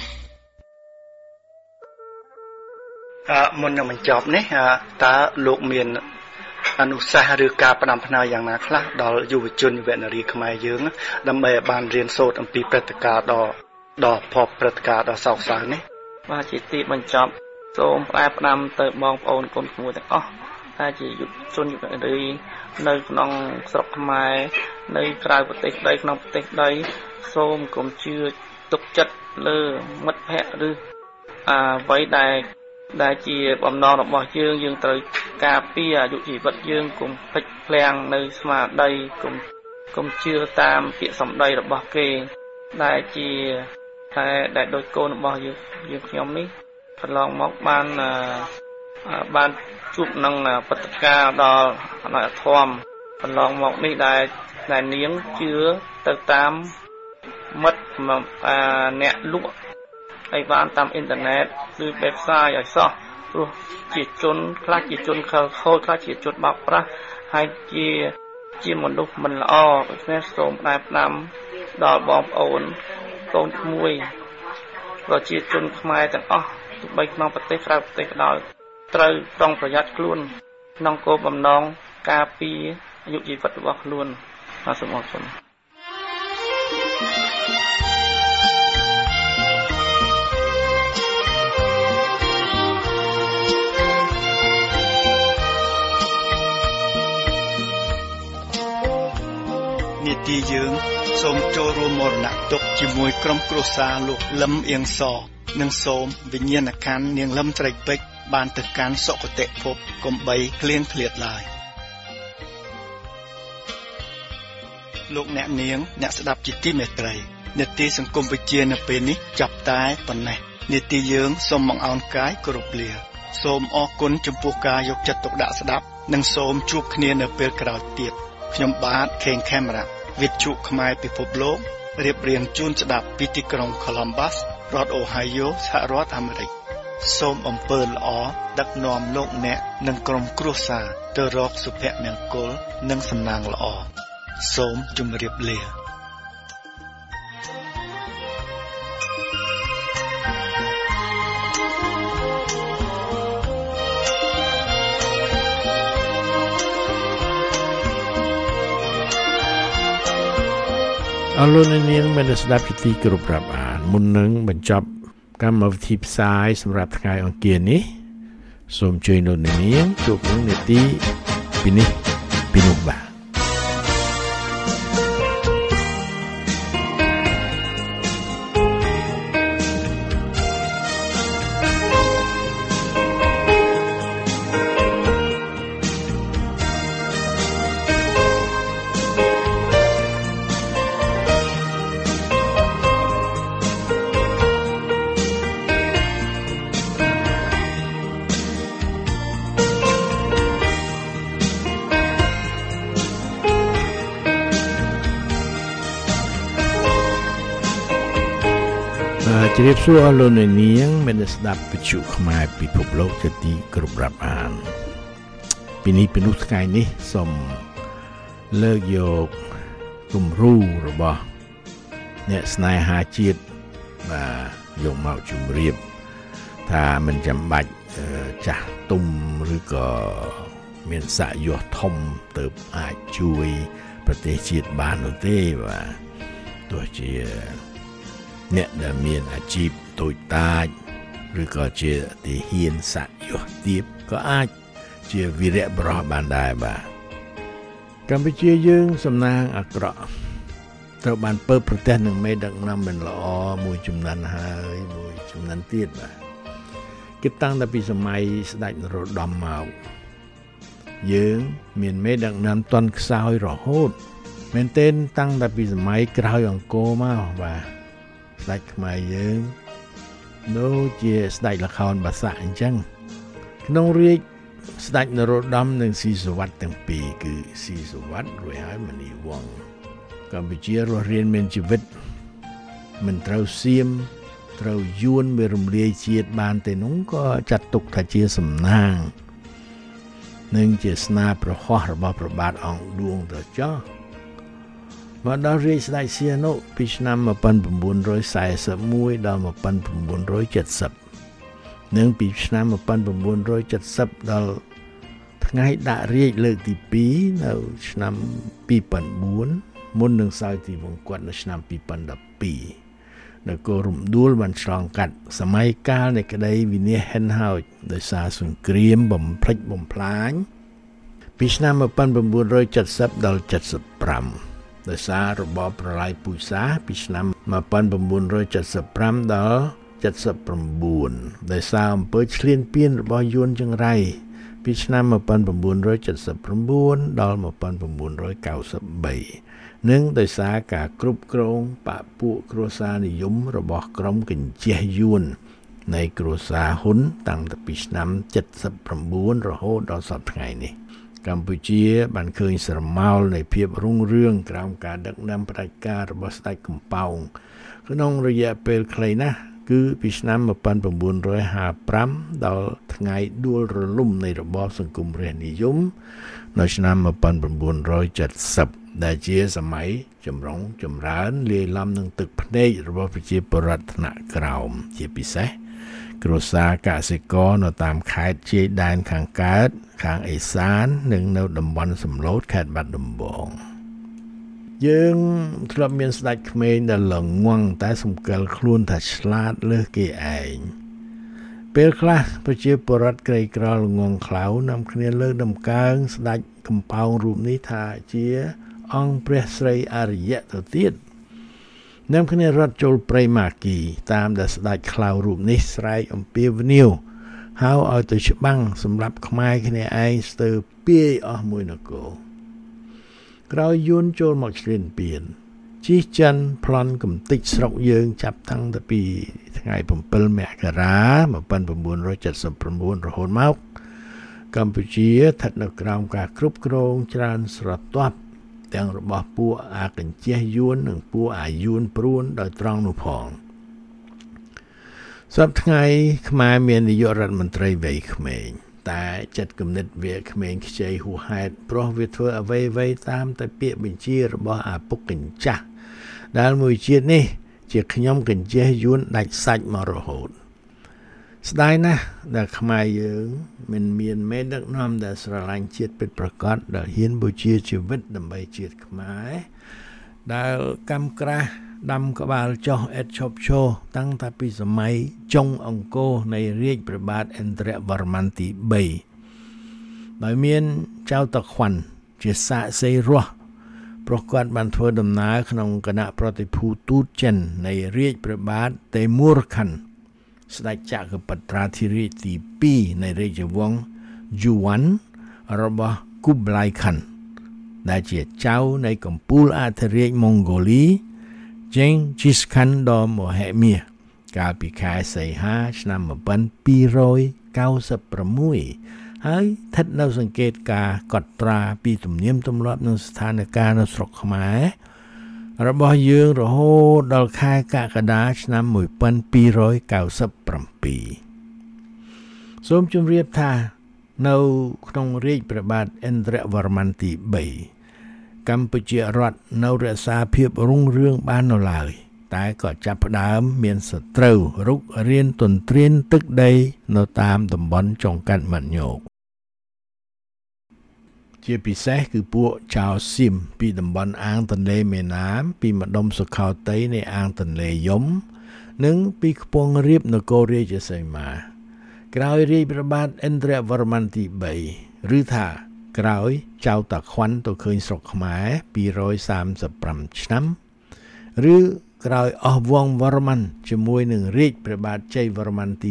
អឺមុននឹងបញ្ចប់នេះតើលោកមានអនុសាសន៍ឬការផ្ដាំផ្ញើយ៉ាងណាខ្លះដល់យុវជនយុវនារីខ្មែរយើងដើម្បីឲ្យបានរៀនសូត្រអំពីព្រឹត្តិការណ៍ដ៏ដ៏ភ័ព្វព្រឹត្តិការណ៍ដ៏សោកសៅនេះបាទជាទីបញ្ចប់សូមផ្ដាំផ្ដាំទៅបងប្អូនកូនក្មួយទាំងអស់ថាជាយុវជនយុវនារីនៅក្នុងស្រុកខ្មែរនៅក្រៅប្រទេសដីក្នុងប្រទេសដីសូមកុំជឿទុកចិត្តលើមិត្តភ័ក្តិឬអ្វីដែលដែលជាបំណងរបស់យើងយើងត្រូវការពារអាយុជីវិតយើងកុំភ្លេចភ្លាំងនៅស្មារតីកុំកុំជឿតាមពាក្យសម្ដីរបស់គេដែលជាតែដែលដោយកូនរបស់យើងយើងខ្ញុំនេះកន្លងមកបានបានជួបនឹងព្រឹត្តិការណ៍ដ៏អនាធម៌កន្លងមកនេះដែលដែលនាងជឿទៅតាមមិត្តអ្នកលក់អីបានតាមអ៊ីនធឺណិតឬបែបផ្សាយឲ្យសោះព្រោះជាជនខ្លះជាជនខលខូចខ្លះជាជនបោកប្រាស់ហើយជាជាមនុស្សមិនល្អដូច្នេះសូមផ្ដាំផ្ដាំដល់បងប្អូនកូនក្មួយប្រជាជនខ្មែរទាំងអស់ទោះបីក្នុងប្រទេសក្រៅប្រទេសក៏ដោយត្រូវប្រុងប្រយ័ត្នខ្លួនក្នុងគោលបំណងការពារអាយុជីវិតរបស់ខ្លួនបាទសូមអរគុណនីតិយើងសូមចូលរួមមរណទុក្ខជាមួយក្រុមគ្រួសារលោកលឹមអៀងសនិងសូមវិញ្ញាណក្ខន្ធនាងលឹមស្រីពេជ្របានទៅកាន់សុគតិភពកុំបីឃ្លៀងឃ្លាតឡើយលោកអ្នកនាងអ្នកស្ដាប់ជាទីមេត្រីនេតិសង្គមវិទ្យានៅពេលនេះចាប់តែប៉ុណ្ណេះនេតិយើងសូមបង្អោនកាយគោរពលាសូមអរគុណចំពោះការយកចិត្តទុកដាក់ស្ដាប់និងសូមជួបគ្នានៅពេលក្រោយទៀតខ្ញុំបាទខេងខេមរ៉ាវិទ្យុខ្មែរពិភពលោករៀបរៀងជូនស្ដាប់ពីទីក្រុង Columbus រដ្ឋ Ohio សហរដ្ឋអាមេរិកសូមអំពើល្អដឹកនាំលោកអ្នកនិងក្រុមគ្រួសារទៅរកសុភមង្គលនិងសំណាងល្អសូមជម្រាបលាអរលោកអ្នកនាងមានស្ដាប់ពីទីគោរពរាប់អានមុននឹងបញ្ចប់កម្មវិធីផ្សាយសម្រាប់ថ្ងៃអង្គារនេះសូមជួយលោកអ្នកនាងជួបនឹងនាទីពីនេះពីនោះបាទជ្រាបសួរលោកអ្នកនាងមានស្ដាប់វិទ្យុខ្មែរពិភពលោកជាទីគោរពរាប់អានពីនេះពីនោះថ្ងៃនេះសូមលើកយកគំរូរបស់អ្នកស្នេហាជាតិបាទយកមកជម្រាបថាមិនចាំបាច់ចាស់ទុំឬក៏មានសក្តិធម៌ទៅអាចជួយប្រទេសជាតិបាននោះទេបាទទោះជាអ្នកដែលមានអាជីពតូចតាចឬក៏ជាទាហានសយុទ្ធទាបក៏អាចជាវីរៈបុរសបានដែរបាទកម្ពុជាយើងសំណាងអាក្រក់ត្រូវបានពើប្រទេសនឹងមេដឹកនាំមិនល្អមួយចំនួនហើយមួយចំនួនទៀតបាទគិតតាំងតែពីសម័យស្ដេចនរោត្តមមកយើងមានមេដឹកនាំតន់ខ្សោយរហូតមែនទែនតាំងតែពីសម័យក្រោយអង្គរមកបាទស្ដេចខ្មែរយើងដូចជាស្ដេចល្ខោនបាសាក់អញ្ចឹងក្នុងរាជស្ដេចនរោត្តមនិងស៊ីសុវត្ថិទាំងពីរគឺស៊ីសុវត្ថិរួចហើយមនីវង្សកម្ពុជារស់រានមានជីវិតមិនត្រូវសៀមត្រូវយួនវារំលាយជាតិបានទេនោះក៏ចាត់ទុកថាជាសំណាងនិងជាស្នាប្រហោះរបស់ព្រះបាទអង្គឌួងទៅចោះមកដល់រាជស្ដេចសៀនុពីឆ្នាំmột nghìn chín trăm bốn mươi mốtដល់một nghìn chín trăm bảy mươiនិងពីឆ្នាំmột nghìn chín trăm bảy mươiដល់ថ្ងៃដាក់រាជលើកទីពីរនៅឆ្នាំពីរពាន់បួនមុននឹងសោយទីវង្គតនៅឆ្នាំពីរពាន់ដប់ពីរនគររំដួលបានឆ្លងកាត់សម័យកាលនៃក្តីវិនាសហិនហោចដោយសារសង្គ្រាមបំផ្លិចបំផ្លាញពីឆ្នាំmột nghìn chín trăm bảy mươiដល់เจ็ดสิบห้าដោយសាររបបប្រល័យពូជសាសន៍ពីឆ្នាំmột nghìn chín trăm bảy mươiដល់เจ็ดสิบเก้าដោយសារអំពើឈ្លានពានរបស់យួនចង្រៃពីឆ្នាំmột nghìn chín trăm bảy mươiដល់เจ็ดสิบเก้าនិងដោយសារការគ្រប់គ្រងបពុគ្រួសារនិយមរបស់ក្រុមកញ្ជះយួននៃគ្រួសារហ៊ុនតាំងពីឆ្នាំเจ็ดสิบเก้ารហូតដល់សព្វថ្ងៃនេះកម្ពុជាបានឃើញស្រមោលនៃភាពរុងរឿងក្រោមការដឹកនាំផ្ដាច់ការរបស់ស្ដេចកំពោងក្នុងរយៈពេលខ្លីណាស់គឺពីឆ្នាំmột nghìn chín trămห้าสิบห้าដល់ថ្ងៃដួលរលំនៃរបបសង្គមរាស្ត្រនិយមនៅឆ្នាំmột nghìn chín trămเจ็ดสิบដែលជាសម័យចម្រុងចម្រើនលាយឡំនឹងទឹកភ្នែករបស់ប្រជាពលរដ្ឋថ្នាក់ក្រោមជាពិសេសគ្រួសារកសិករនៅតាមខេត្តជាយដែនខាងកើតខាងឦសាននិងនៅតំបន់សំឡូតខេត្តបាត់ដំបងយើងធ្លាប់មានស្ដេចក្មេងដែលល្ងង់តែសម្គាល់ខ្លួនថាឆ្លាតលើសគេឯងពេលខ្លះប្រជាពលរដ្ឋក្រីក្រល្ងង់ខ្លៅនាំគ្នាលើកដំកើងស្ដេចកំពោងរូបនេះថាជាអង្គព្រះស្រីអរិយៈទៅទៀតនាំគ្នារត់ចូលព្រៃម៉ាគីតាមដែលស្ដេចខ្លៅរូបនេះស្រែកអំពាវនាវហៅឲ្យទៅច្បាំងសម្រាប់ខ្មែរគ្នាឯងស្ទើរពាយអស់មួយនគរក្រោយយួនចូលមកឈ្លានពានជិះចិនប្លន់កំតិចស្រុកយើងចាប់តាំងពីថ្ងៃเจ็ดមករាmột nghìn chín trămเจ็ดสิบเก้ารហូតមកកម្ពុជាស្ថិតនៅក្រោមការគ្រប់គ្រងច្រើនស្រទាប់ទាំងរបស់ពួកអាកញ្ជះយួននិងពួកអាយួនព្រួនដោយត្រង់នោះផងសប្តាហ៍ថ្ងៃខ្មែរមាននាយករដ្ឋមន្ត្រីវ័យក្មេងតែចិត្តគំនិតវាក្មេងខ្ចីហួសហេតុព្រោះវាធ្វើអ្វីៗតាមតែពាក្យបញ្ជារបស់អាពុកកញ្ចាស់ដែលមួយជាតិនេះជាខ្ញុំកញ្ជះយួនដាច់សាច់មករហូតស្ដាយណាស់ដែលខ្មែរយើងមិនមានមេដឹកនាំដែលស្រឡាញ់ជាតិពិតប្រាកដដែលហ៊ានបូជាជីវិតដើម្បីជាតិខ្មែរដែលកម្មក្រាស់ដាំក្បាលចុះអេតឈប់ឈោតាំងតែពីសម័យចុងអង្គរនៃរាជព្រះបាទឥន្ទ្រវរ្ម័នទី3ដោយមានចៅតាខ្វាន់ជាសាក្សីរស់ព្រោះគាត់បានធ្វើដំណើរក្នុងគណៈប្រតិភូទូតចិននៃរាជព្រះបាទតេមូរខ័នស្ដេចចក្រពត្រាធិរាជទី2នៃរាជវង្សយូវ៉ាន់របស់គូប្លាយខ័នដែលជាចៅនៃកំពូលអធិរាជម៉ុងហ្គូលីចេងជីសខាន់ដ៏មហិមាកាលពីខែសីហាឆ្នាំmột nghìn hai trăm chín mươi sáuហើយស្ថិតនៅសង្កេតការកត់ត្រាពីទំនៀមទម្លាប់និងស្ថានភាពនៅស្រុកខ្មែររបស់យើងរហូតដល់ខែកក្កដាឆ្នាំmột nghìn hai trăm chín mươi bảyសូមជម្រាបថានៅក្នុងរាជព្រះបាទឥន្ទ្រវរ្ម័នទី3កម្ពុជារដ្ឋនៅរក្សាភាពរុងរឿងបាននៅឡើយតែក៏ចាប់ផ្ដើមមានសត្រូវរុករានទន្ទ្រានទឹកដីនៅតាមតំបន់ចុងកាត់មាត់ញោកជាពិសេសគឺពួកចៅសៀមពីតំបន់អាងទន្លេមេណាមពីម្ដុំសុខោតីនៃអាងទន្លេយំនិងពីខ្ពង់រាបនគររាជសីមាក្រោយរាជព្រះបាទឥន្ទ្រវរ្ម័នទី3ឬថាក្រោយចៅតាខ្វាន់ទៅឃើញស្រុកខ្មែរពីរយសាមសិបប្រាំឆ្នាំឬក្រោយអស់វង្សវរ្ម័នជាមួយនឹងរាជព្រះបាទជ័យវរ្ម័នទី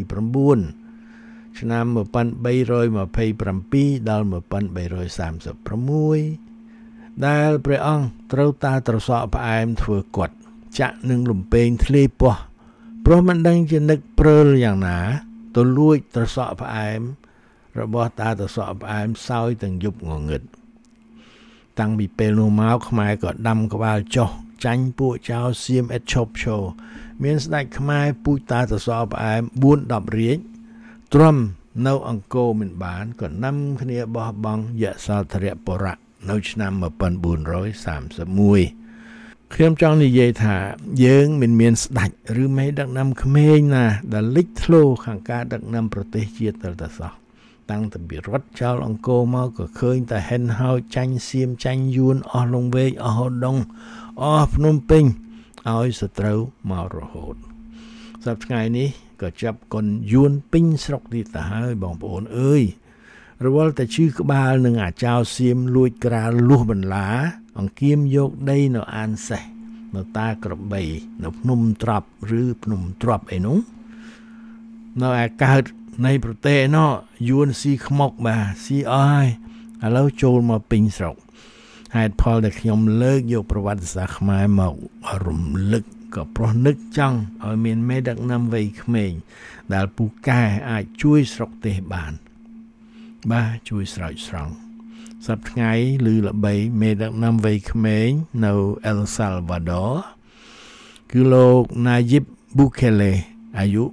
9ឆ្នាំmột nghìn ba trăm hai mươi bảyដល់một nghìn ba trăm ba mươi sáuដែលព្រះអង្គត្រូវតាត្រសក់ផ្អែមធ្វើគាត់ចាក់នឹងលំពេងធ្លាយពោះព្រោះមិនដឹងជានឹកព្រើលយ៉ាងណាទៅលួចត្រសក់ផ្អែមរបស់តាត្រសក់ផ្អែមសោយទាំងយប់ងងឹតតាំងពីពេលនោះមកខ្មែរក៏ដាំក្បាលចុះចាញ់ពួកចៅសៀមអេតឈប់ឈោមានស្ដេចខ្មែរពូជតាត្រសក់ផ្អែមbốn mươiរាជទ្រាំនៅអង្គរមិនបានក៏នាំគ្នាបោះបង់យសោធរបុរៈនៅឆ្នាំmột nghìn bốn trăm ba mươi mốtខ្ញុំចង់និយាយថាយើងមិនមានស្ដេចឬមេដឹកនាំក្មេងណាដែលលេចធ្លោខាងការដឹកនាំប្រទេសជាតិទៅតែសោះតាំងពីរត់ចោលអង្គរមកក៏ឃើញតែហិនហោចចាញ់សៀមចាញ់យួនអស់លងវែកអស់ហោដងអស់ភ្នំពេញឲ្យសត្រូវមករហូតសប្តាហ៍ថ្ងៃនេះក៏ចាប់កុនយួនពេញស្រុកទៀតទៅហើយបងប្អូនអើយរវល់តែឈឺក្បាលនឹងអាចៅសៀមលួចក្រាលលុះបន្លាអង្គៀមយកដីនៅអានសេះនៅតាក្របីនៅភ្នំត្រាប់ឬភ្នំទ្រាប់អីនោះនៅឯកើតនៃប្រទេសនោះយួនស៊ីខ្មុកបាទស៊ីអស់ហើយឥឡូវចូលមកពេញស្រុកហេតុផលដែលខ្ញុំលើកយកប្រវត្តិសាស្ត្រខ្មែរមករំលឹកក៏ព្រោះនឹកចង់ឲ្យមានមេដឹកនាំវ័យក្មេងដែលពូកែអាចជួយស្រុកទេសបានបាទជួយស្រោចស្រង់សប្តាហ៍ថ្ងៃឮល្បីមេដឹកនាំវ័យក្មេងនៅអែលសាល់វ៉ាដ័រគឺលោកណាយីបប៊ូខេលេអាយុ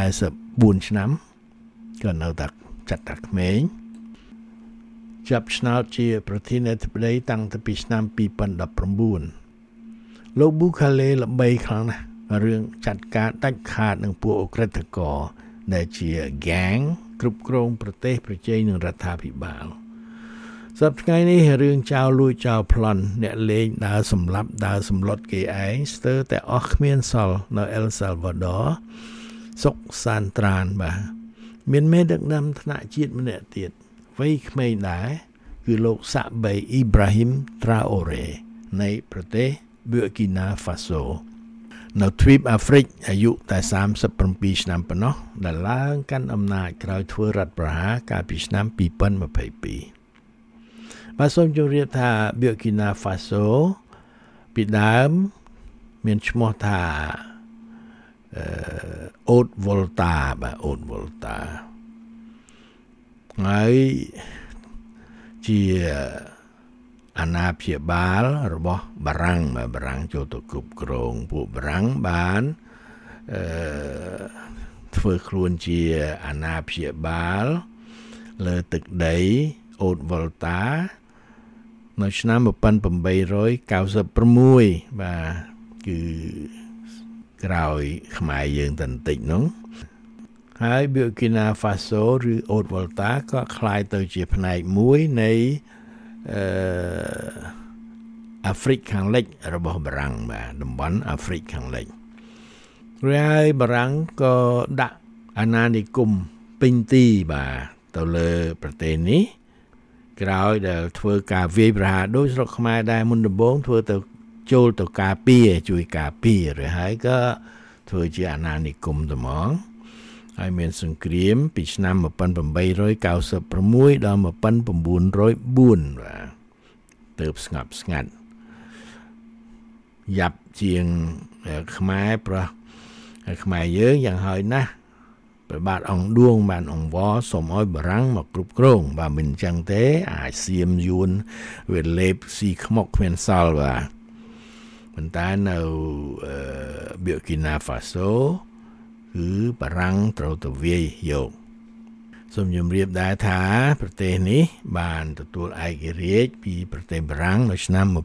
44ឆ្នាំក៏នៅតែចាត់តាក្មេងចាប់ឆ្នោតជាប្រធានាធិបតីតាំងពីឆ្នាំពីរពាន់ដប់ប្រាំបួនលោកប៊ូខាលេល្បីខ្លាំងណាស់រឿងចាត់ការដាច់ខាតនឹងពួកអក្រិតករដែលជា gang គ្រប់គ្រងប្រទេសប្រជែងនឹងរដ្ឋាភិបាលសប្តាហ៍ថ្ងៃនេះរឿងចៅលួចចៅប្លន់អ្នកលេងដើរសម្លាប់ដើរសម្លុតគេឯងស្ទើរតែអស់គ្មានសល់នៅអែលសាល់វ៉ាដ័រសុកសានត្រានបាទមានមេដឹកនាំថ្នាក់ជាតិម្នាក់ទៀតវ័យក្មេងដែរគឺលោកសាក់បៃអ៊ីប្រាហ៊ីមត្រាអូរ៉េនៃប្រទេសប៊ឺគីណាហ្វាសូនៅទ្វីបអាហ្វ្រិកអាយុតែសាមសិបប្រាំពីរឆ្នាំប៉ុណ្ណោះដែលឡើងកាន់អំណាចក្រោយធ្វើរដ្ឋប្រហារកាលពីឆ្នាំពីរពាន់ยี่สิบสองបាទសូមជម្រាបថាប៊ឺគីណាហ្វាសូពីដើមមានឈ្មោះថាអូតវ៉ុលតាបាទអូតវ៉ុលតាហើយជាអាណាព្យាបាលរបស់បារាំងបាទបារាំងចូលទៅគ្រប់គ្រងពួកបារាំងបានអឺធ្វើខ្លួនជាអាណាព្យាបាលលើទឹកដីអូតវ៉ុលតានៅឆ្នាំmột nghìn tám trăm chín mươi sáuបាទគឺក្រោយខ្មែរយើងតន្តិចនោះហើយប៊ឺគីណាហ្វាសូឬអូតវ៉ុលតាក៏คล้ายទៅជាផ្នែកមួយនៃអឺអាហ្វ្រិកខាងលិចរបស់បារាំងបាទតំបន់អាហ្វ្រិកខាងលិចហើយបារាំងក៏ដាក់អាណានិគមពេញទីបាទទៅលើប្រទេសនេះក្រោយដែលធ្វើការវាយប្រហារដោយស្រុកខ្មែរដែរមុនដំបូងធ្វើទៅចូលទៅការពារជួយការពារrồiហើយក៏ធ្វើជាអាណានិគមត្មងហើយមានសង្គ្រាមពីឆ្នាំeighteen ninety-sixដល់nineteen oh fourបាទទើបស្ងប់ស្ងាត់យ៉ាប់ជាងខ្មែរប្រោះខ្មែរយើងយ៉ាងហើយណាស់ព្រះបាទអង្គឌួងបានអង្គវសូមឲ្យបារាំងមកគ្រប់គ្រងបើមិនអញ្ចឹងទេអាចសៀមយួនវាលេបស៊ីខ្មុកគ្មានសល់បាទប៉ុន្តែនៅប៊ឺគីណាហ្វាសូគឺបារាំងត្រូវទៅវាយយកសូមជម្រាបដែរថាប្រទេសនេះបានទទួលឯករាជ្យពីប្រទេសបារាំងនៅឆ្នាំeighteen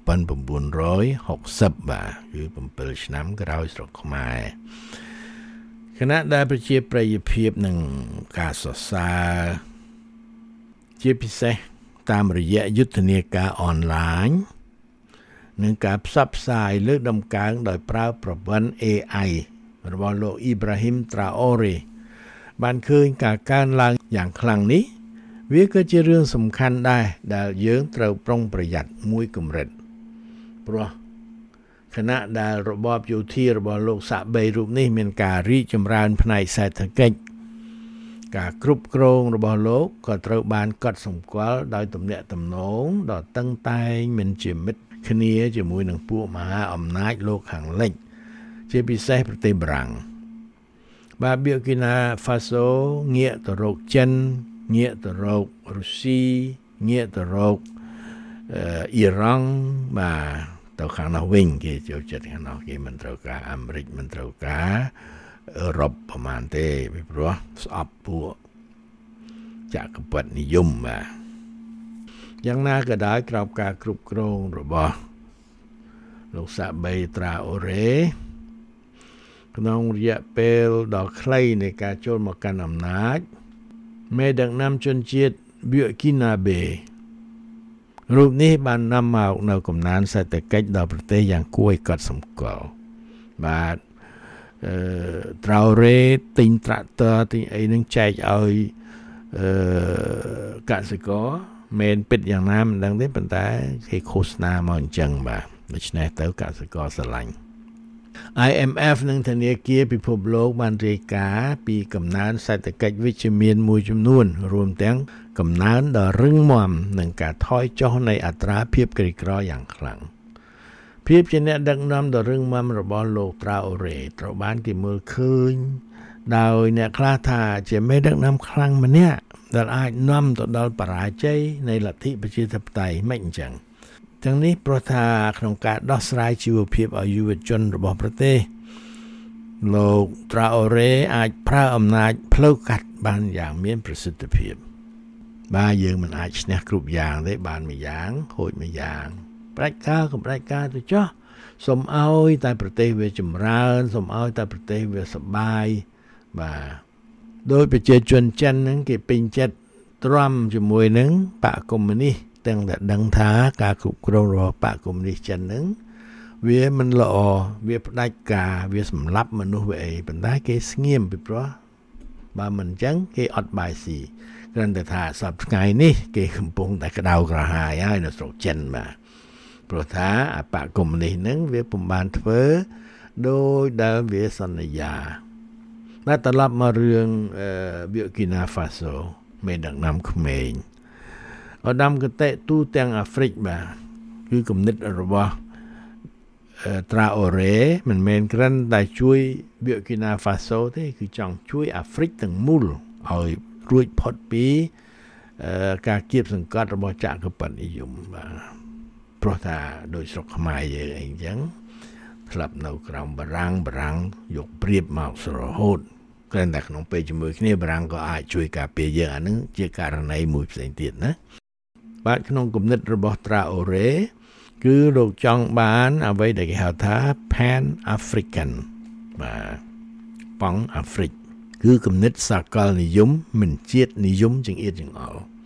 sixtyបាទគឺsevenឆ្នាំក្រោយស្រុកខ្មែរខណៈដែលប្រជាប្រិយភាពនិងការសរសើរជាពិសេសតាមរយៈយុទ្ធនាការអនឡាញនិងការផ្សព្វផ្សាយលើកដំកើងដោយប្រើប្រព័ន្ធ เอ ไอ របស់លោក Ibrahim Traoré បានឃើញការកើនឡើងយ៉ាងខ្លាំងនេះវាក៏ជារឿងសំខាន់ដែរដែលយើងត្រូវប្រុងប្រយ័ត្នមួយកម្រិតព្រោះខណៈដែលរបបយោធារបស់លោកសាក់បីរូបនេះមានការរីកចម្រើនផ្នែកសេដ្ឋកិច្ចការគ្រប់គ្រងរបស់លោកក៏ត្រូវបានកត់សម្គាល់ដោយទំនាក់ទំនងដ៏តឹងតែងមិនជាមិត្តគ្នាជាមួយនឹងពួកមហាអំណាចលោកខាងលិចជាពិសេសប្រទេសបារាំងបាទប៊ឺគីណាហ្វាសូងាកទៅរកចិនងាកទៅរករុស្ស៊ីងាកទៅរកអ៊ីរ៉ង់បាទទៅខាងនោះវិញគេចូលចិត្តខាងនោះគេមិនត្រូវការអាមេរិកមិនត្រូវការអឺរ៉ុបប្រហែលទេពីព្រោះស្អប់ពួកចក្រពត្តិនិយមបាទយ៉ាងណាក៏ដោយក្រោមការគ្រប់គ្រងរបស់លោកសាក់បីត្រាអូរ៉េក្នុងរយៈពេលដ៏ខ្លីនៃការចូលមកកាន់អំណាចមេដឹកនាំជនជាតិប៊ឺគីណាបេរូបនេះបាននាំមកនៅកំណើនសេដ្ឋកិច្ចដល់ប្រទេសយ៉ាងគួរឲ្យកត់សម្គាល់បាទអឺត្រាអូរ៉េទិញត្រាក់ទ័រទិញអីនឹងចែកឲ្យអឺកសិករមិនពិតយ៉ាងណាមិនដឹងទេប៉ុន្តែគេឃោសនាមកអញ្ចឹងបាទដូច្នេះទៅកសិករស្រឡាញ់ I M F និងធនាគារពិភពលោកបានរាយការណ៍ពីកំណើនសេដ្ឋកិច្ចវិជ្ជមានមួយចំនួនរួមទាំងកំណើនដ៏រឹងមាំនិងការថយចុះនៃអត្រាភាពក្រីក្រយ៉ាងខ្លាំងភាពជាអ្នកដឹកនាំដ៏រឹងមាំរបស់លោកត្រាអូរ៉េត្រូវបានគេមើលឃើញដោយអ្នកខ្លះថាជាមេដឹកនាំខ្លាំងម្នាក់ដែលអាចនាំទៅដល់បរាជ័យនៃលទ្ធិប្រជាធិបតេយ្យមិនអញ្ចឹងទាំងនេះព្រោះថាក្នុងការដោះស្រាយជីវភាពឲ្យយុវជនរបស់ប្រទេសលោកត្រាអូរ៉េអាចប្រើអំណាចផ្លូវកាត់បានយ៉ាងមានប្រសិទ្ធភាពបាទយើងមិនអាចឈ្នះគ្រប់យ៉ាងទេបានមួយយ៉ាងហួចមួយយ៉ាងផ្ដាច់ការក៏ផ្ដាច់ការទៅចុះសូមឲ្យតែប្រទេសវាចម្រើនសូមឲ្យតែប្រទេសវាសប្បាយបាទដោយប្រជាជនចិនហ្នឹងគេពេញចិត្តទ្រាំជាមួយនឹងបកកុម្មុយនីសទាំងតែដឹងថាការគ្រប់គ្រងរបស់បកកុម្មុយនីសចិនហ្នឹងវាមិនល្អវាផ្ដាច់ការវាសម្លាប់មនុស្សវាអីប៉ុន្តែគេស្ងៀមពីព្រោះបើមិនអញ្ចឹងគេអត់បាយស៊ីគ្រាន់តែថាសប្តាហ៍ថ្ងៃនេះគេកំពុងតែក្តៅក្រហាយហើយនៅស្រុកចិនបាទព្រោះថាអបកុម្មុយនីសហ្នឹងវាពុំបានធ្វើដោយដែលវាសន្យាតែត្រឡប់មករឿងប៊ឺគីណាហ្វាសូមេដឹកនាំក្មេងឧត្តមគតិទូទាំងអាហ្វ្រិកបាទគឺគំនិតរបស់ត្រាអូរ៉េមិនមែនគ្រាន់តែជួយប៊ឺគីណាហ្វាសូទេគឺចង់ជួយអាហ្វ្រិកទាំងមូលឲ្យរួចផុតពីការគៀបសង្កត់របស់ចក្រពត្តិនិយមបាទព្រោះថាដោយស្រុកខ្មែរយើងអីចឹងធ្លាប់នៅក្រោមបារាំងបារាំងយកព្រៀបមករហូតគ្រាន់តែក្នុងពេលជាមួយគ្នាបារាំងក៏អាចជួយការពារយើងអានឹងជាករណីមួយផ្សេងទៀតណាបាទក្នុងគំនិតរបស់ត្រាអូរ៉េគឺលោកចង់បានអ្វីដែលគេហៅថា Pan African បាទប៉ង់អាហ្វ្រិកគឺគំនិតសាកលនិយមមិនជាតិនិយមចង្អៀតចង្អល់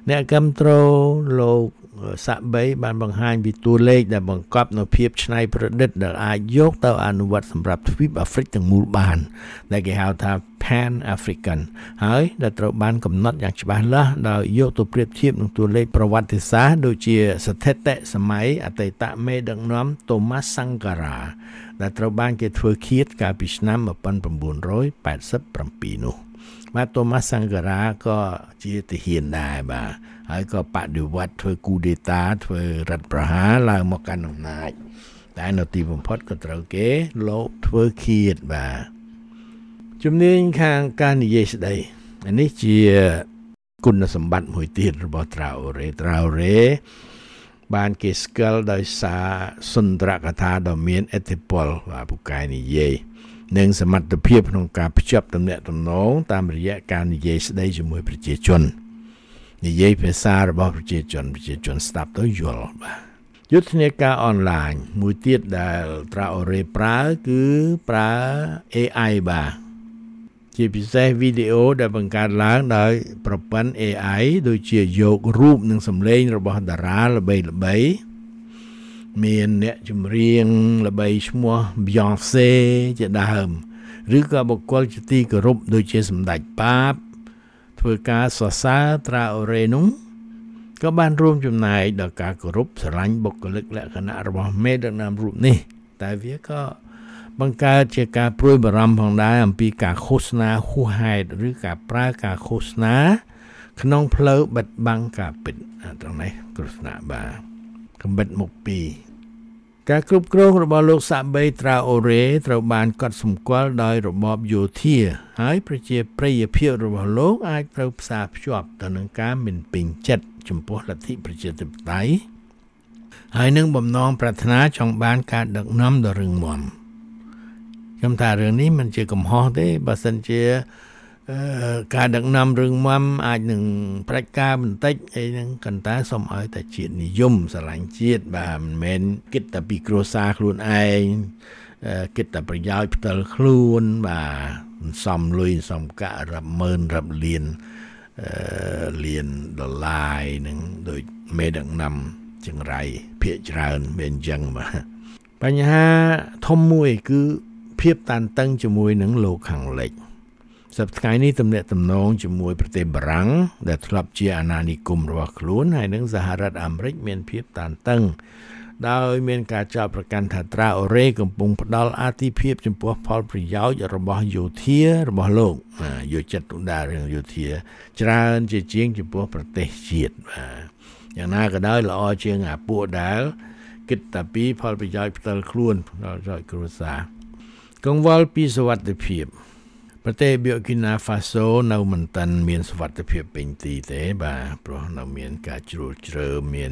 អ្នកគ្រប់គ្រងលោកសាក់បីបានបង្ហាញពីតួលេខដែលបង្កប់នូវភាពច្នៃប្រឌិតដែលអាចយកទៅអនុវត្តសម្រាប់ទ្វីបអាហ្វ្រិកទាំងមូលបានដែលគេហៅថា Pan African ហើយដែលត្រូវបានកំណត់យ៉ាងច្បាស់លាស់ដោយយកទៅប្រៀបធៀបនឹងតួលេខប្រវត្តិសាស្ត្រដូចជាស្ថិតិសម័យអតីតមេដឹកនាំ Thomas Sankara ដែលត្រូវបានគេធ្វើឃាតកាលពីឆ្នាំmột nghìn chín trăm tám mươi bảyនោះបាទ Thomas Sankara ក៏ជាទាហានដែរបាទហើយក៏បដិវត្តធ្វើគូដេតាធ្វើរដ្ឋប្រហារឡើងមកកាន់អំណាចតែនៅទីបំផុតក៏ត្រូវគេលបធ្វើឃាតបាទជំនាញខាងការនិយាយស្ដីនេះជាគុណសម្បត្តិមួយទៀតរបស់ Traoré Traoré បានគេស្គាល់ដោយសារសុន្ទរកថាដ៏មានឥទ្ធិពលបាទពូកែនិយាយនិងសមត្ថភាពក្នុងការភ្ជាប់ទំនាក់ទំនងតាមរយៈការនិយាយស្ដីជាមួយប្រជាជននិយាយភាសារបស់ប្រជាជនប្រជាជនស្ដាប់ទៅយល់បាទយុទ្ធនាការអនឡាញមួយទៀតដែល Traoré ប្រើគឺប្រើ เอ ไอ បាទជាពិសេសវីដេអូដែលបង្កើតឡើងដោយប្រព័ន្ធ เอ ไอ ដូចជាយករូបនិងសំឡេងរបស់តារាល្បីៗមានអ្នកចម្រៀងល្បីឈ្មោះ Beyoncé ជាដើមឬក៏បុគ្គលជាទីគោរពដូចជាសម្ដេចប៉ាបធ្វើការសរសើរ Traoré នោះក៏បានរួមចំណែកដល់ការគោរពស្រឡាញ់បុគ្គលិកលក្ខណៈរបស់មេដឹកនាំរូបនេះតែវាក៏បង្កើតជាការព្រួយបារម្ភផងដែរអំពីការឃោសនាហួសហេតុឬការប្រើការឃោសនាក្នុងផ្លូវបិទបាំងការពិតត្រង់នេះគ្រោះថ្នាក់បាទកំបិតមុខពីរការគ្រប់គ្រងរបស់លោកសាក់បី Traoré ត្រូវបានកត់សម្គាល់ដោយរបបយោធាហើយប្រជាប្រិយភាពរបស់លោកអាចត្រូវផ្សារភ្ជាប់ទៅនឹងការមិនពេញចិត្តចំពោះលទ្ធិប្រជាធិបតេយ្យហើយនឹងបំណងប្រាថ្នាចង់បានការដឹកនាំដ៏រឹងមាំខ្ញុំថារឿងនេះមិនជាកំហុសទេបើសិនជាការដឹកនាំរឹងមាំអាចនឹងប្រាច់ការបន្តិចអីហ្នឹងកន្តែសូមឲ្យតែជាតិនិយមស្រឡាញ់ជាតិបាទមិនមែនគិតតែពីគ្រួសារខ្លួនឯងគិតតែប្រយោជន៍ផ្ទាល់ខ្លួនបាទសំលុយសំកាក់រាប់ម៉ឺនរាប់លានលានដុល្លារហ្នឹងដូចមេដឹកនាំចង្រៃភាគច្រើនមានអញ្ចឹងបាទបញ្ហាធំមួយគឺភាពតានតឹងជាមួយនឹងលោកខាងលិចសប្តាហ៍ថ្ងៃនេះទំនាក់ទំនងជាមួយប្រទេសបារាំងដែលធ្លាប់ជាអាណានិគមរបស់ខ្លួនហើយនិងសហរដ្ឋអាមេរិកមានភាពតានតឹងដោយមានការចោទប្រកាន់ថា Traoré កំពុងផ្ដល់អាទិភាពចំពោះផលប្រយោជន៍របស់យោធារបស់លោកយកចិត្តទុកដាក់រឿងយោធាច្រើនជាជាងចំពោះប្រទេសជាតិបាទយ៉ាងណាក៏ដោយល្អជាងអាពួកដែលគិតតែពីផលប្រយោជន៍ផ្ទាល់ខ្លួនដល់ប្រយោជន៍គ្រួសារកង្វល់ពីសុវត្ថិភាពប្រទេស Burkina Faso នៅមិនទាន់មានសុវត្ថិភាពពេញទីទេបាទព្រោះនៅមានការជ្រួលជ្រើមាន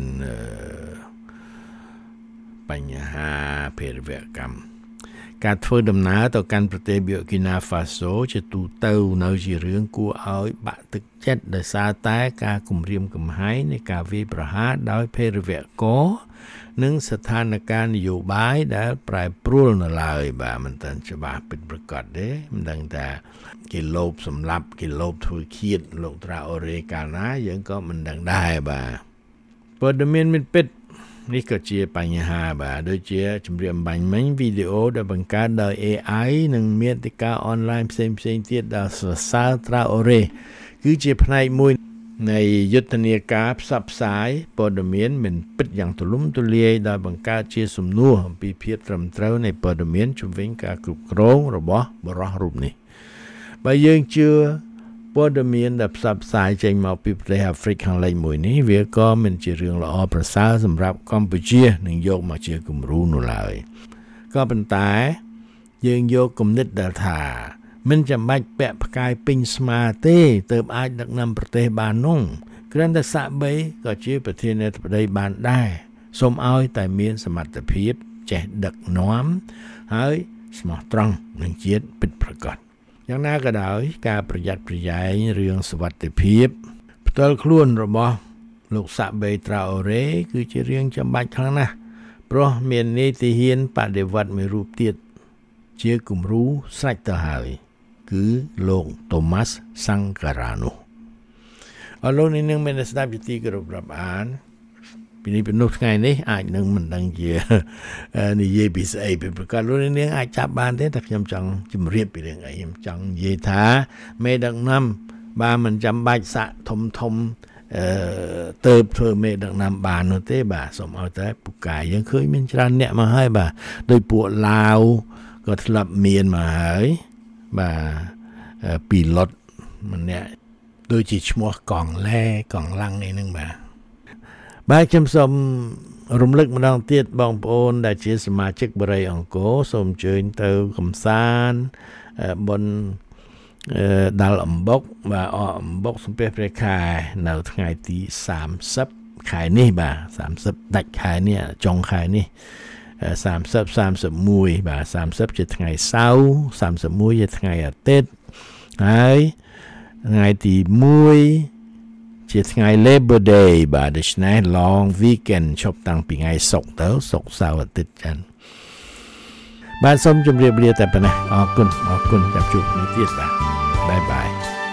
បញ្ហាភេរវកម្មការធ្វើដំណើរទៅកាន់ប្រទេស Burkina Faso ជាទូទៅនៅជារឿងគួរឲ្យបាក់ទឹកចិត្តដោយសារតែការគំរាមកំហែងនៃការវាយប្រហារដោយភេរវកម្មនិងស្ថានភាពនយោបាយដែលប្រែប្រួលនៅឡើយបាទមិនទាន់ច្បាស់ពិតប្រាកដទេមិនដឹងថាគេលោបសម្លាប់គេលោបធ្វើឃាតលោក Traoré កាលណាយើងក៏មិនដឹងដែរបាទព័ត៌មានមិនពិតនេះក៏ជាបញ្ហាបាទដូចជាជំរាបបាញ់មិញវីដេអូដែលបង្កើតដោយ เอ ไอ និងមាតិកាអនឡាញផ្សេងៗទៀតដែលសរសើរ Traoré គឺជាផ្នែកមួយនៃយុទ្ធនាការផ្សព្វផ្សាយព័ត៌មានមិនពិតយ៉ាងទូលំទូលាយដោយបង្កើតជាសំណួរអំពីភាពត្រឹមត្រូវនៃព័ត៌មានជំវិញការគ្រប់គ្រងរបស់បរិះរូបនេះបើយើងជឿព័ត៌មានដែលផ្សព្វផ្សាយចេញមកពីប្រទេសអាហ្វ្រិកខាងលិចមួយនេះវាក៏មិនជារឿងល្អប្រសើរសម្រាប់កម្ពុជានឹងយកមកជាគំរូនោះឡើយក៏ប៉ុន្តែយើងយកគំនិតដែលថាមិនចាំបាច់ពាក់ផ្កាយពេញស្មាទេទើបអាចដឹកនាំប្រទេសបាននោះគ្រាន់តែសាក់បីក៏ជាប្រធានាធិបតីបានដែរសូមឲ្យតែមានសមត្ថភាពចេះដឹកនាំហើយស្មោះត្រង់នឹងជាតិពិតប្រាកដយ៉ាងណាក៏ដោយការប្រយ័ត្នប្រយែងរឿងសុវត្ថិភាពផ្ទាល់ខ្លួនរបស់លោកសាក់បី Traoré គឺជារឿងចាំបាច់ខ្លាំងណាស់ព្រោះមាននីតិហ៊ានបដិវត្តមួយរូបទៀតជាគំរូស្រេចទៅហើយគឺលោក Thomas Sankara នោះអរលោកនាងមានស្ដាប់ជាទីគោរពរាប់អានពីនេះពីនោះថ្ងៃនេះអាចនឹងមិនដឹងជានិយាយពីស្អីពីប្រកាសលោកនាងអាចចាប់បានទេតែខ្ញុំចង់ជម្រាបពីរឿងអីខ្ញុំចង់និយាយថាមេដឹកនាំបានមិនចាំបាច់សាក់ធំធំអឺទៅធ្វើមេដឹកនាំបាននោះទេបាទសូមឲ្យតែពូកែយើងឃើញមានច្រើនអ្នកមកហើយបាទដោយពួកឡាវក៏ធ្លាប់មានមកហើយបាទពីឡុតម្នាក់ដូចជាឈ្មោះកងឡែកងឡាំងនេះនឹងបាទបាទខ្ញុំសូមរំលឹកម្ដងទៀតបងប្អូនដែលជាសមាជិកបរិយអង្គរសូមអញ្ជើញទៅកំសាន្តបុណ្យដាល់អំបុកបាទអអំបុកសំពះព្រះខែនៅថ្ងៃទីសាមសិបខែនេះបាទសាមសិបដាច់ខែនេះចុងខែនេះសាមសិប សាមសិបមួយបាទសាមសិបជាថ្ងៃសៅរ៍សាមសិបមួយជាថ្ងៃអាទិត្យហើយថ្ងៃទីមួយជាថ្ងៃ Labor Day បាទដូច្នេះ long weekend ឈប់តាំងពីថ្ងៃសុក្រទៅសុក្រសៅរ៍អាទិត្យចឹងបាទសូមជម្រាបលាតែប៉ុណ្ណេះអរគុណអរគុណចាប់ជួបគ្នាទៀតបាទបាយបាយ